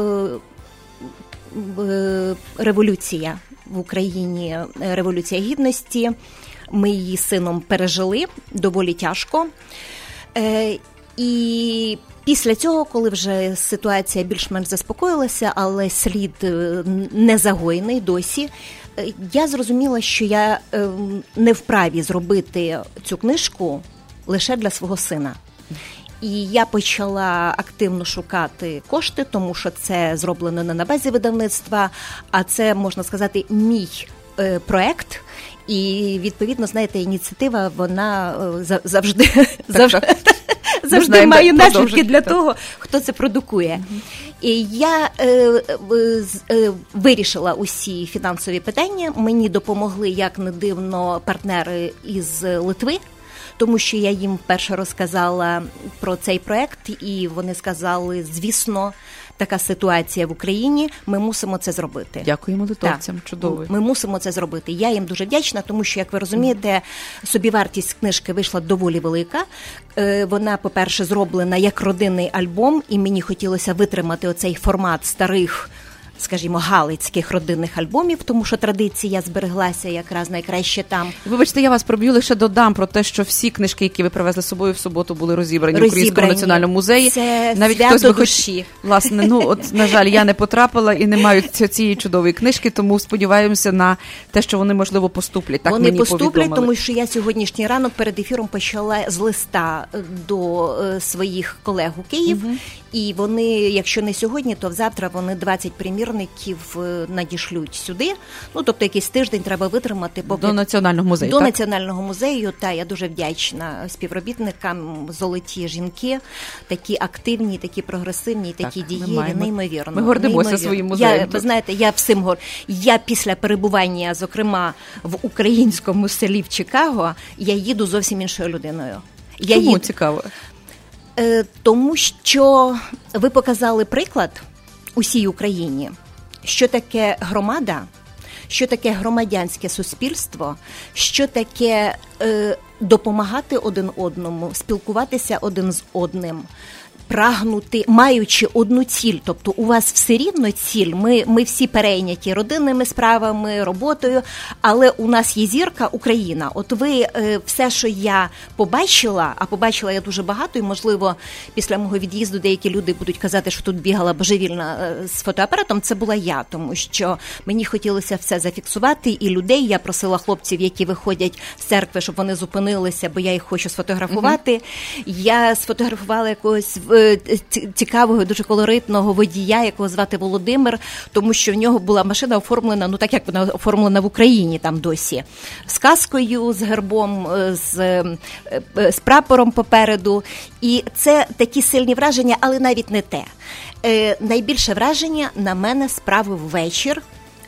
революція в Україні, Революція Гідності, ми її з сином пережили доволі тяжко. І після цього, коли вже ситуація більш-менш заспокоїлася, але слід не загоєний досі, я зрозуміла, що я не вправі зробити цю книжку лише для свого сина. І я почала активно шукати кошти, тому що це зроблено не на базі видавництва, а це, можна сказати, мій проект. І, відповідно, знаєте, ініціатива, вона завжди має наслідки для того, хто це продукує. І я вирішила усі фінансові питання. Мені допомогли, як не дивно, партнери із Литви, тому що я їм вперше розказала про цей проект, і вони сказали, звісно, така ситуація в Україні, ми мусимо це зробити. Дякуємо литовцям, чудово. Ми мусимо це зробити. Я їм дуже вдячна, тому що, як ви розумієте, собівартість книжки вийшла доволі велика. Вона, по-перше, зроблена як родинний альбом, і мені хотілося витримати оцей формат старих, скажімо, галицьких родинних альбомів, тому що традиція збереглася якраз найкраще там. Вибачте, я вас проб'ю, лише додам про те, що всі книжки, які ви привезли з собою в суботу, були розібрані в Українському національному музеї. Це навіть свято хтось би душі. Власне, от, на жаль, я не потрапила і не маю цієї чудової книжки, тому сподіваємося на те, що вони, можливо, поступлять. Так вони поступлять, повідомили. Тому що я сьогоднішній ранок перед ефіром почала з листа до своїх колег у Київ, і вони, якщо не сьогодні, то завтра вони 20 примірників надішлють сюди. Ну, тобто якийсь тиждень треба витримати. До Національного музею, До так? Національного музею, та я дуже вдячна співробітникам, золоті жінки, такі активні, такі прогресивні, такі дієві, неймовірно. Ми гордимося своїм музеєм. Ви знаєте, я всім я після перебування, зокрема, в українському селі в Чикаго, я їду зовсім іншою людиною. Чому цікаво? Тому що ви показали приклад усій Україні, що таке громада, що таке громадянське суспільство, що таке допомагати один одному, спілкуватися один з одним, прагнути, маючи одну ціль, тобто у вас все рівно ціль, ми всі перейняті родинними справами, роботою, але у нас є зірка Україна. От ви все, що я побачила, а побачила я дуже багато, і, можливо, після мого від'їзду деякі люди будуть казати, що тут бігала божевільна з фотоапаратом, це була я, тому що мені хотілося все зафіксувати, і людей, я просила хлопців, які виходять з церкви, щоб вони зупинилися, бо я їх хочу сфотографувати. Я сфотографувала якогось цікавого, дуже колоритного водія, якого звати Володимир, тому що в нього була машина оформлена, ну так як вона оформлена в Україні там досі, з каскою, з гербом, з прапором попереду. І це такі сильні враження, але навіть не те. Найбільше враження на мене справив вечір,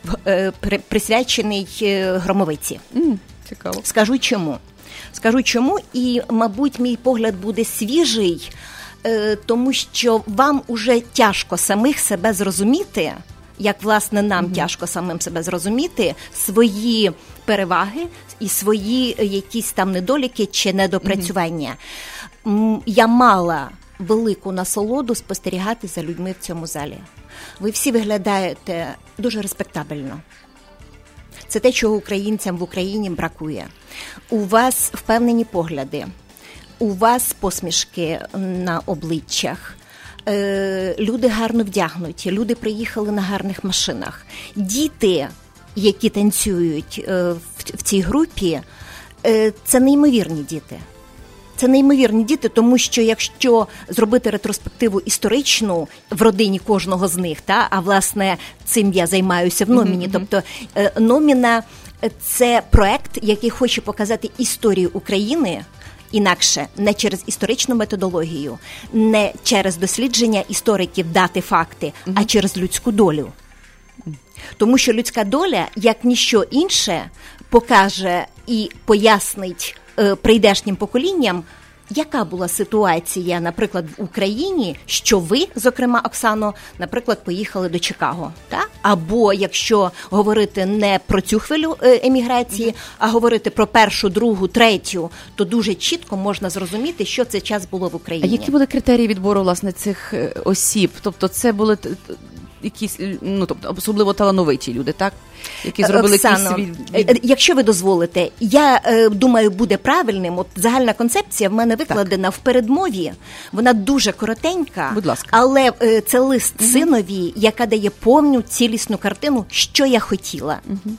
присвячений Громовиці. Цікаво. Скажу чому, і, мабуть, мій погляд буде свіжий, тому що вам уже тяжко самих себе зрозуміти, як, власне, нам тяжко самим себе зрозуміти, свої переваги і свої якісь там недоліки чи недопрацювання. Я мала велику насолоду спостерігати за людьми в цьому залі. Ви всі виглядаєте дуже респектабельно. Це те, чого українцям в Україні бракує. У вас впевнені погляди. У вас посмішки на обличчях, люди гарно вдягнуті, люди приїхали на гарних машинах. Діти, які танцюють в цій групі, це неймовірні діти. Це неймовірні діти, тому що якщо зробити ретроспективу історичну в родині кожного з них, а власне цим я займаюся в Номіні, тобто Номіна – це проект, який хоче показати історію України інакше, не через історичну методологію, не через дослідження істориків, дати, факти, а через людську долю. Тому що людська доля, як ніщо інше, покаже і пояснить прийдешнім поколінням, яка була ситуація, наприклад, в Україні, що ви, зокрема, Оксано, наприклад, поїхали до Чикаго, так? Або, якщо говорити не про цю хвилю еміграції, а говорити про першу, другу, третю, то дуже чітко можна зрозуміти, що цей час було в Україні. А які були критерії відбору, власне, цих осіб? Тобто це були якісь, тобто особливо талановиті люди, так? Які зробили Оксано, якщо ви дозволите, я думаю, буде правильним. От загальна концепція в мене викладена в передмові. Вона дуже коротенька. Будь ласка. Але це лист синові, яка дає повну цілісну картину, що я хотіла.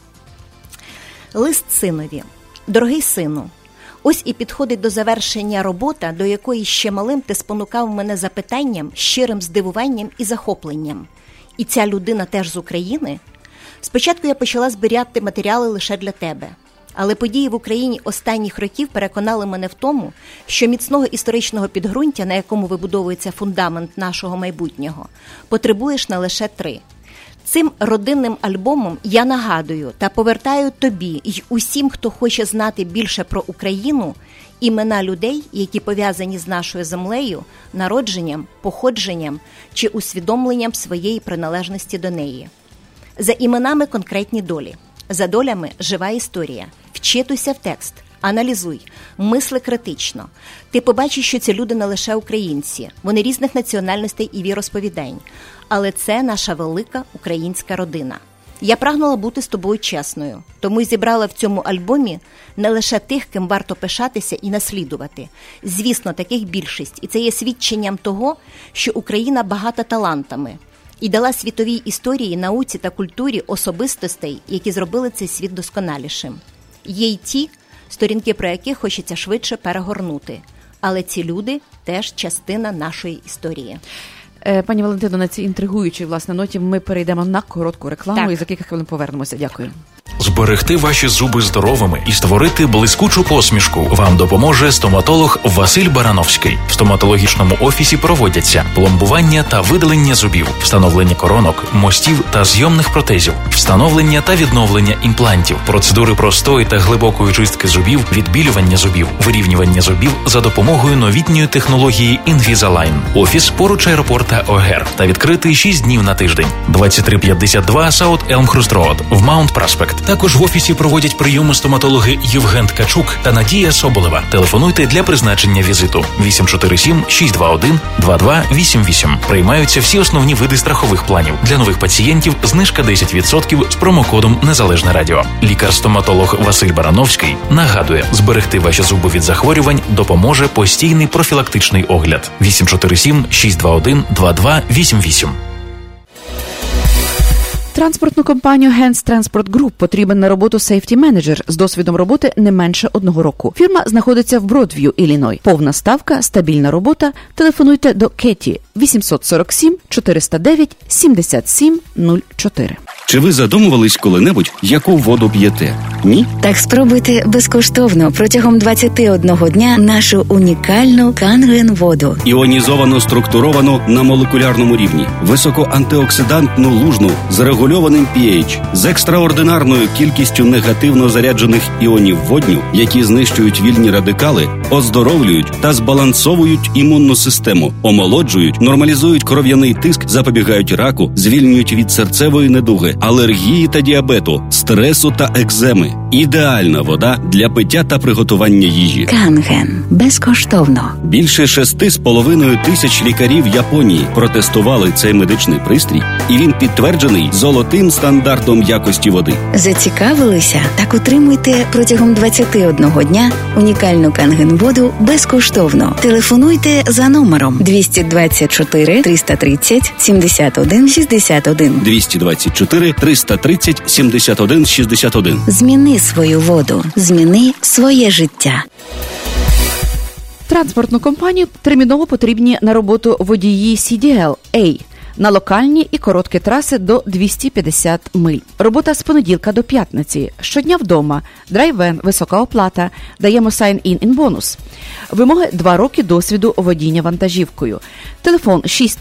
Лист синові. Дорогий сину, ось і підходить до завершення робота, до якої ще малим ти спонукав мене запитанням, щирим здивуванням і захопленням. І ця людина теж з України. Спочатку я почала збирати матеріали лише для тебе. Але події в Україні останніх років переконали мене в тому, що міцного історичного підґрунтя, на якому вибудовується фундамент нашого майбутнього, потребуєш не лише 3. Цим родинним альбомом я нагадую та повертаю тобі й усім, хто хоче знати більше про Україну, імена людей, які пов'язані з нашою землею, народженням, походженням чи усвідомленням своєї приналежності до неї. За іменами конкретні долі, за долями жива історія. Вчитуйся в текст, аналізуй, мисли критично. Ти побачиш, що ці люди не лише українці, вони різних національностей і віросповідань. Але це наша велика українська родина. Я прагнула бути з тобою чесною, тому й зібрала в цьому альбомі не лише тих, ким варто пишатися і наслідувати. Звісно, таких більшість. І це є свідченням того, що Україна багата талантами. І дала світовій історії, науці та культурі особистостей, які зробили цей світ досконалішим. Є й ті, сторінки про яких хочеться швидше перегорнути. Але ці люди теж частина нашої історії. Пані Валентино, на цій інтригуючій, власне, ноті ми перейдемо на коротку рекламу. Так. І за кілька хвилин повернемося. Дякую. Зберегти ваші зуби здоровими і створити блискучу посмішку вам допоможе стоматолог Василь Барановський. В стоматологічному офісі проводяться пломбування та видалення зубів, встановлення коронок, мостів та зйомних протезів, встановлення та відновлення імплантів, процедури простої та глибокої чистки зубів, відбілювання зубів, вирівнювання зубів за допомогою новітньої технології Invisalign. Офіс поруч аеропорта Огер та відкритий 6 днів на тиждень. 2352 South Elmhurst Road в Маунт Проспект. Також в офісі проводять прийоми стоматологи Євген Ткачук та Надія Соболева. Телефонуйте для призначення візиту 847-621-2288. Приймаються всі основні види страхових планів. Для нових пацієнтів знижка 10% з промокодом «Незалежне радіо». Лікар-стоматолог Василь Барановський нагадує, зберегти ваші зуби від захворювань допоможе постійний профілактичний огляд. 847-621-2288. Транспортну компанію Hands Transport Group потрібен на роботу сейфті-менеджер з досвідом роботи не менше 1 року. Фірма знаходиться в Бродв'ю, Ілліной. Повна ставка, стабільна робота. Телефонуйте до Кеті 847 409 77 04. Чи ви задумувались коли-небудь, яку воду п'єте? Ні? Так спробуйте безкоштовно протягом 21 дня нашу унікальну Канген-воду. Іонізовано структуровану на молекулярному рівні, високоантиоксидантну лужну з регульованим pH, з екстраординарною кількістю негативно заряджених іонів водню, які знищують вільні радикали, оздоровлюють та збалансовують імунну систему, омолоджують, нормалізують кров'яний тиск, запобігають раку, звільнюють від серцевої недуги, алергії та діабету, стресу та екземи. Ідеальна вода для пиття та приготування їжі. Канген. Безкоштовно. Більше 6,5 тисяч лікарів Японії протестували цей медичний пристрій, і він підтверджений золотим стандартом якості води. Зацікавилися? Так отримуйте протягом 21 дня унікальну Канген-воду безкоштовно. Телефонуйте за номером 224 330 71 61. 224 330 71 61. Зміни свою воду. Зміни своє життя. Транспортну компанію терміново потрібні на роботу водії CDL A на локальні і короткі траси до 250 миль. Робота з понеділка до п'ятниці. Щодня вдома. Драйвен, висока оплата. Даємо sign-in бонус. Вимоги 2 роки досвіду водіння вантажівкою. Телефон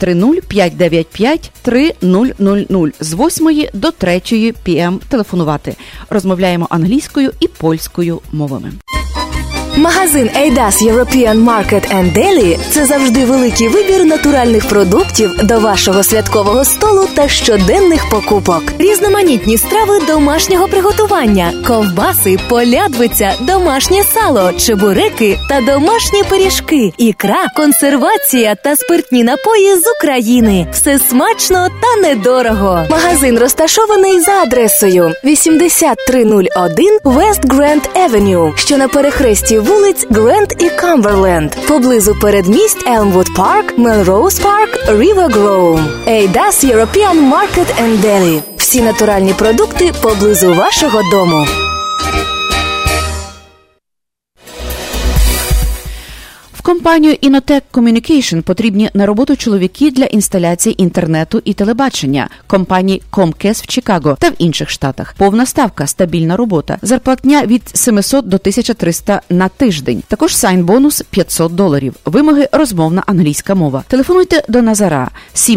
630-595-3000 з 8 до 3 п.м. телефонувати. Розмовляємо англійською і польською мовами. Магазин Eidas European Market and Deli – це завжди великий вибір натуральних продуктів до вашого святкового столу та щоденних покупок. Різноманітні страви домашнього приготування, ковбаси, полядвиця, домашнє сало, чебуреки та домашні пиріжки, ікра, консервація та спиртні напої з України. Все смачно та недорого. Магазин розташований за адресою 8301 West Grand Avenue, що на перехресті вулиць Грент і Камберленд, поблизу передмість Елмвуд Парк, Мелроуз Парк, Рівер Гроу. Eidas European Market and Deli. Всі натуральні продукти поблизу вашого дому. Компанію Innotech Communication потрібні на роботу чоловіки для інсталяції інтернету і телебачення, компаній Comcast в Чикаго та в інших штатах. Повна ставка, стабільна робота. Зарплатня від 700 до 1300 на тиждень. Також сайн-бонус $500. Вимоги розмовна англійська мова. Телефонуйте до Назара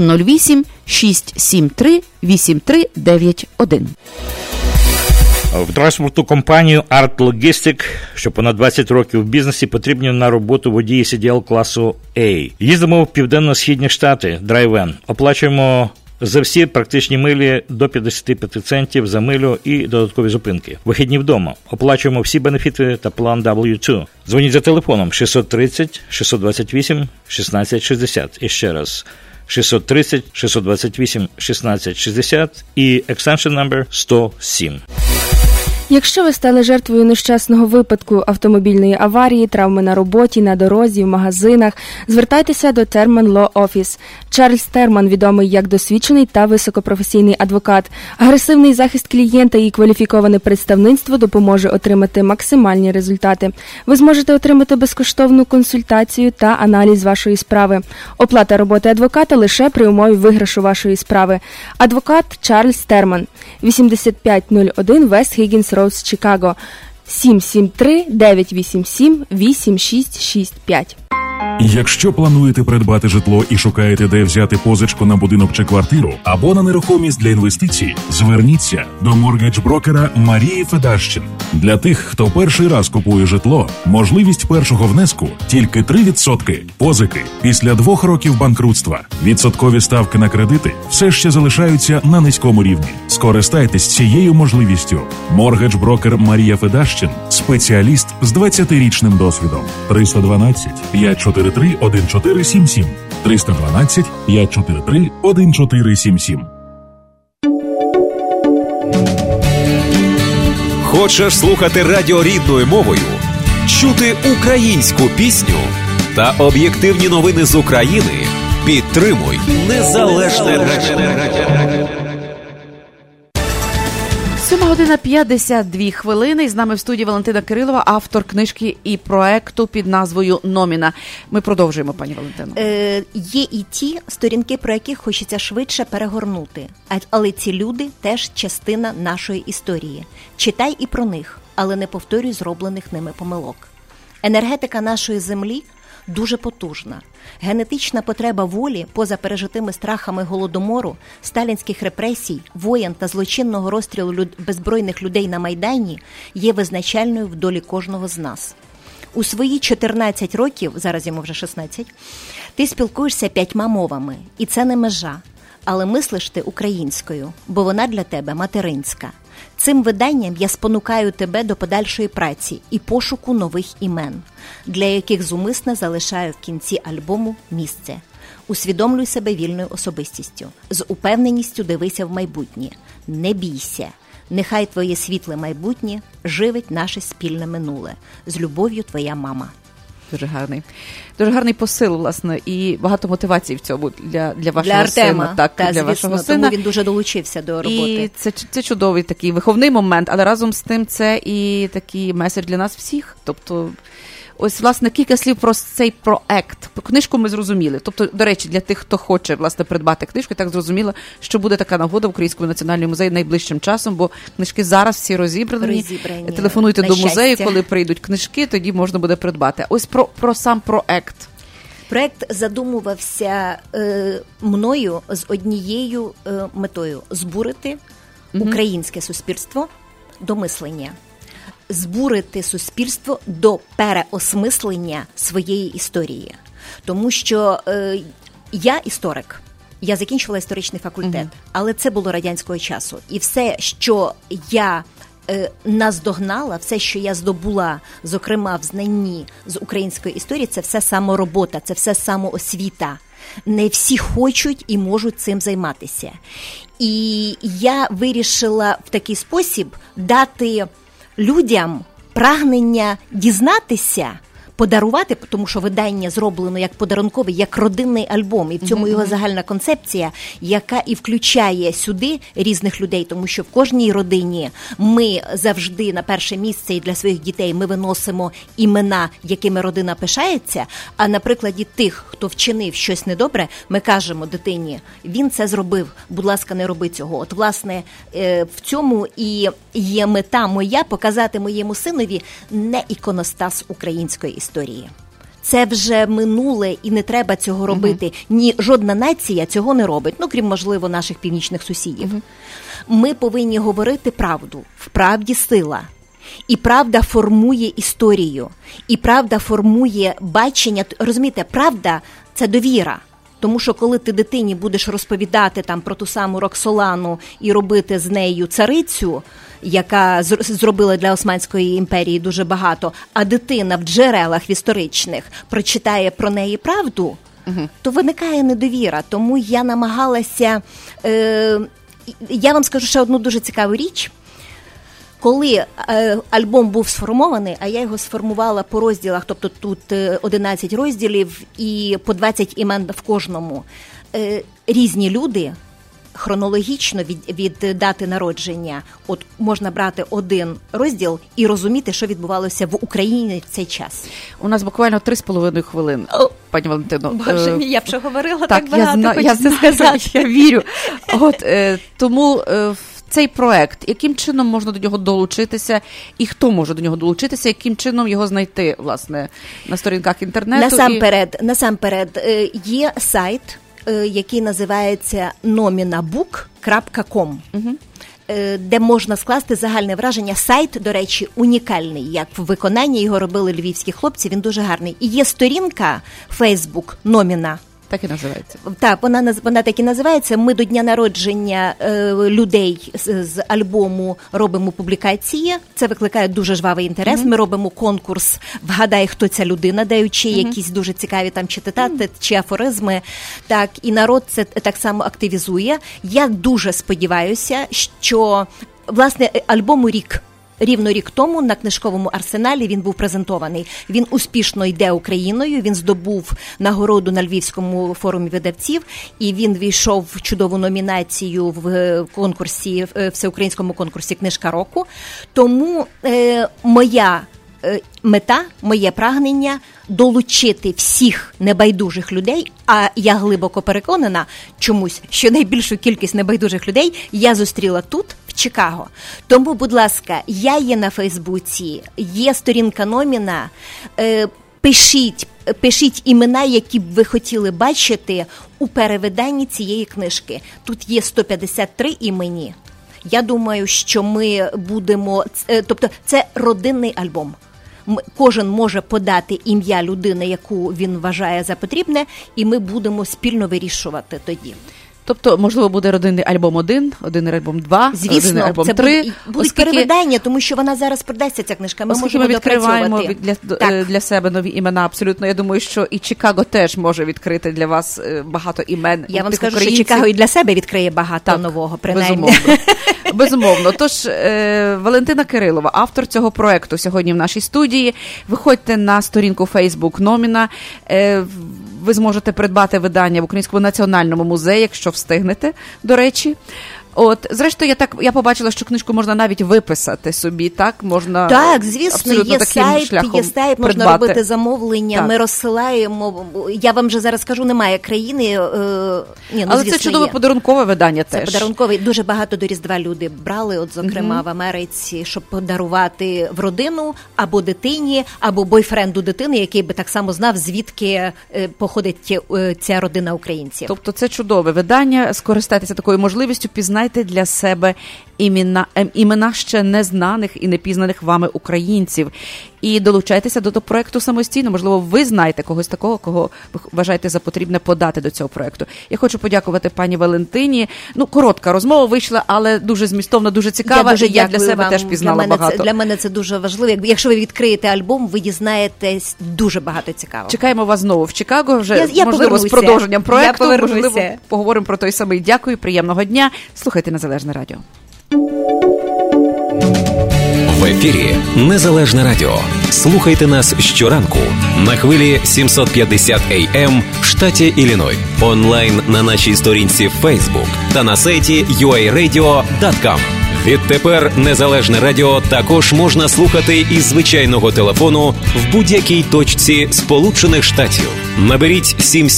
708-673-8391. В транспортну компанію Art Logistic, що понад 20 років в бізнесі, потрібні на роботу водії CDL класу A. Їздимо в південно-східні штати, драйвен. Оплачуємо за всі практичні милі до 55 центів за милю і додаткові зупинки. Вихідні вдома. Оплачуємо всі бенефіти та план W2. Дзвоніть за телефоном 630-628-1660. І ще раз 630-628-1660 і extension number 107. Якщо ви стали жертвою нещасного випадку, автомобільної аварії, травми на роботі, на дорозі, в магазинах, звертайтеся до Terman Law Office. Чарльз Терман відомий як досвідчений та високопрофесійний адвокат. Агресивний захист клієнта і кваліфіковане представництво допоможе отримати максимальні результати. Ви зможете отримати безкоштовну консультацію та аналіз вашої справи. Оплата роботи адвоката лише при умові виграшу вашої справи. Адвокат Чарльз Терман, 8501 West Higgins Роуз, Чикаго, 773-987-8665. Якщо плануєте придбати житло і шукаєте, де взяти позичку на будинок чи квартиру, або на нерухомість для інвестицій, зверніться до моргедж-брокера Марії Федащин. Для тих, хто перший раз купує житло, можливість першого внеску – тільки 3% позики після 2 років банкрутства. Відсоткові ставки на кредити все ще залишаються на низькому рівні. Скористайтесь цією можливістю. Моргедж-брокер Марія Федащин – спеціаліст з 20-річним досвідом. 312-543-1477. 312-543-1477. Хочеш слухати радіо рідною мовою? Чути українську пісню та об'єктивні новини з України? Підтримуй Незалежне радіо. 7:52. І з нами в студії Валентина Кирилова, автор книжки і проекту під назвою «Номіна». Ми продовжуємо, пані Валентино. Є і ті сторінки, про яких хочеться швидше перегорнути. Але ці люди теж частина нашої історії. Читай і про них, але не повторюй зроблених ними помилок. Енергетика нашої землі дуже потужна. Генетична потреба волі, поза пережитими страхами голодомору, сталінських репресій, воєн та злочинного розстрілу беззбройних людей на Майдані є визначальною в долі кожного з нас. У свої 14 років, зараз йому вже 16, ти спілкуєшся 5 мовами, і це не межа. Але мислиш ти українською, бо вона для тебе материнська. Цим виданням я спонукаю тебе до подальшої праці і пошуку нових імен, для яких зумисне залишаю в кінці альбому місце. Усвідомлюй себе вільною особистістю. З упевненістю дивися в майбутнє. Не бійся. Нехай твоє світле майбутнє живить наше спільне минуле. З любов'ю, твоя мама. Дуже гарний посил, власне, і багато мотивацій в цьому для вашого для Артема, сина. Так, для звісно, вашого сина. Тому він дуже долучився до роботи. І це чудовий такий виховний момент, але разом з тим це і такий меседж для нас всіх. Тобто Ось, власне, кілька слів про цей проект. Книжку ми зрозуміли. Тобто, до речі, для тих, хто хоче, власне, придбати книжку, так зрозуміло, що буде така нагода в Українському національному музеї найближчим часом, бо книжки зараз всі розібрані. Телефонуйте до музею, коли прийдуть книжки, тоді можна буде придбати. Ось про сам проект. Проект задумувався мною з однією метою – збурити українське суспільство до мислення. Збурити суспільство до переосмислення своєї історії. Тому що я історик, я закінчувала історичний факультет, але це було радянського часу. І все, що я наздогнала, все, що я здобула, зокрема в знанні з української історії, це все саморобота, це все самоосвіта. Не всі хочуть і можуть цим займатися. І я вирішила в такий спосіб дати людям прагнення дізнатися, подарувати, тому що видання зроблено як подарунковий, як родинний альбом. І в цьому його загальна концепція, яка і включає сюди різних людей, тому що в кожній родині ми завжди на перше місце і для своїх дітей ми виносимо імена, якими родина пишається, а на прикладі тих, хто вчинив щось недобре, ми кажемо дитині, він це зробив, будь ласка, не роби цього. От, власне, в цьому і є мета моя показати моєму синові не іконостас української історії. Це вже минуле і не треба цього робити. Ні, жодна нація цього не робить, ну, крім, можливо, наших північних сусідів. Ми повинні говорити правду. В правді сила. І правда формує історію. І правда формує бачення. Розумієте, правда – це довіра. Тому що коли ти дитині будеш розповідати там про ту саму Роксолану і робити з нею царицю, яка зробила для Османської імперії дуже багато, а дитина в джерелах історичних прочитає про неї правду, то виникає недовіра. Тому я намагалася... Я вам скажу ще одну дуже цікаву річ. Коли альбом був сформований, а я його сформувала по розділах, тобто тут 11 розділів і по 20 імен в кожному, різні люди хронологічно від дати народження, от можна брати один розділ і розуміти, що відбувалося в Україні в цей час. У нас буквально 3,5 хвилини, пані Валентино. Боже мій, я б ще говорила так багато, хочеться сказати. Я вірю. От, тому цей проект, яким чином можна до нього долучитися, і хто може до нього долучитися, яким чином його знайти, власне, на сторінках інтернету? Насамперед, є сайт, який називається nominabook.com, де можна скласти загальне враження. Сайт, до речі, унікальний, як в виконанні його робили львівські хлопці, він дуже гарний. І є сторінка Facebook Номіна. Так і називається. Так, вона так і називається. Ми до дня народження людей з альбому робимо публікації. Це викликає дуже жвавий інтерес. Ми робимо конкурс «Вгадай, хто ця людина», даючи якісь дуже цікаві там чи цитати, чи афоризми. Так, і народ це так само активізує. Я дуже сподіваюся, що, власне, альбому рік. Рівно рік тому на книжковому арсеналі він був презентований. Він успішно йде Україною, він здобув нагороду на Львівському форумі видавців, і він війшов в чудову номінацію в конкурсі, в всеукраїнському конкурсі «Книжка року». Тому моя мета, моє прагнення долучити всіх небайдужих людей, а я глибоко переконана чомусь, що найбільшу кількість небайдужих людей я зустріла тут, в Чикаго. Тому, будь ласка, я є на Фейсбуці, є сторінка Номіна, пишіть імена, які б ви хотіли бачити у перевиданні цієї книжки. Тут є 153 імені. Я думаю, що ми будемо... Тобто це родинний альбом. Кожен може подати ім'я людини, яку він вважає за потрібне, і ми будемо спільно вирішувати тоді. Тобто, можливо, буде родинний альбом 1, родинний альбом 2, родинний альбом 3. Звісно, будуть перевидання, тому що вона зараз продасться, ця книжка. Ми оскільки ми відкриваємо для себе нові імена, абсолютно, я думаю, що і Чикаго теж може відкрити для вас багато імен. Я вам скажу, що Чикаго і для себе відкриє багато нового, принаймні. Безумовно. Тож, Валентина Кирилова, автор цього проекту, сьогодні в нашій студії. Виходьте на сторінку Facebook Номіна. Ви зможете придбати видання в Українському національному музеї, якщо встигнете, до речі. От, зрештою, я побачила, що книжку можна навіть виписати собі, так? Можна так, звісно, є сайт, можна робити замовлення, так. Ми розсилаємо. Я вам вже зараз кажу, немає країни. Але звісно, це чудове подарункове видання теж. Це подарункове. Дуже багато до Різдва люди брали, от, зокрема, в Америці, щоб подарувати в родину або дитині, або бойфренду дитини, який би так само знав, звідки походить ця родина українців. Тобто це чудове видання, скористайтеся такою можливістю, пізнайте для себе імена ще незнаних і непізнаних вами українців. І долучайтеся до того проєкту самостійно. Можливо, ви знаєте когось такого, кого ви вважаєте за потрібне подати до цього проєкту. Я хочу подякувати пані Валентині. Коротка розмова вийшла, але дуже змістовна, дуже цікава. Я для себе теж пізнала багато. Для мене це дуже важливо. Якщо ви відкриєте альбом, ви дізнаєтесь дуже багато цікавого. Чекаємо вас знову в Чикаго, вже, можливо, з продовженням проєкту. Можливо, поговоримо про той самий. Дякую, приємного дня. Слухайте Незалежне радіо. В ефірі Незалежне радіо. Слухайте нас щоранку на хвилі 750 AM в штаті Ілліной. Онлайн на нашій сторінці Facebook та на сайті uaradio.com. Відтепер Незалежне радіо також можна слухати із звичайного телефону в будь-якій точці Сполучених Штатів. Наберіть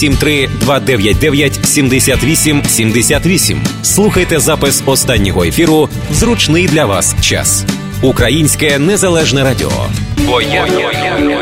773-299-78-78. Слухайте запис останнього ефіру в зручний для вас час. Українське Незалежне радіо. Бо я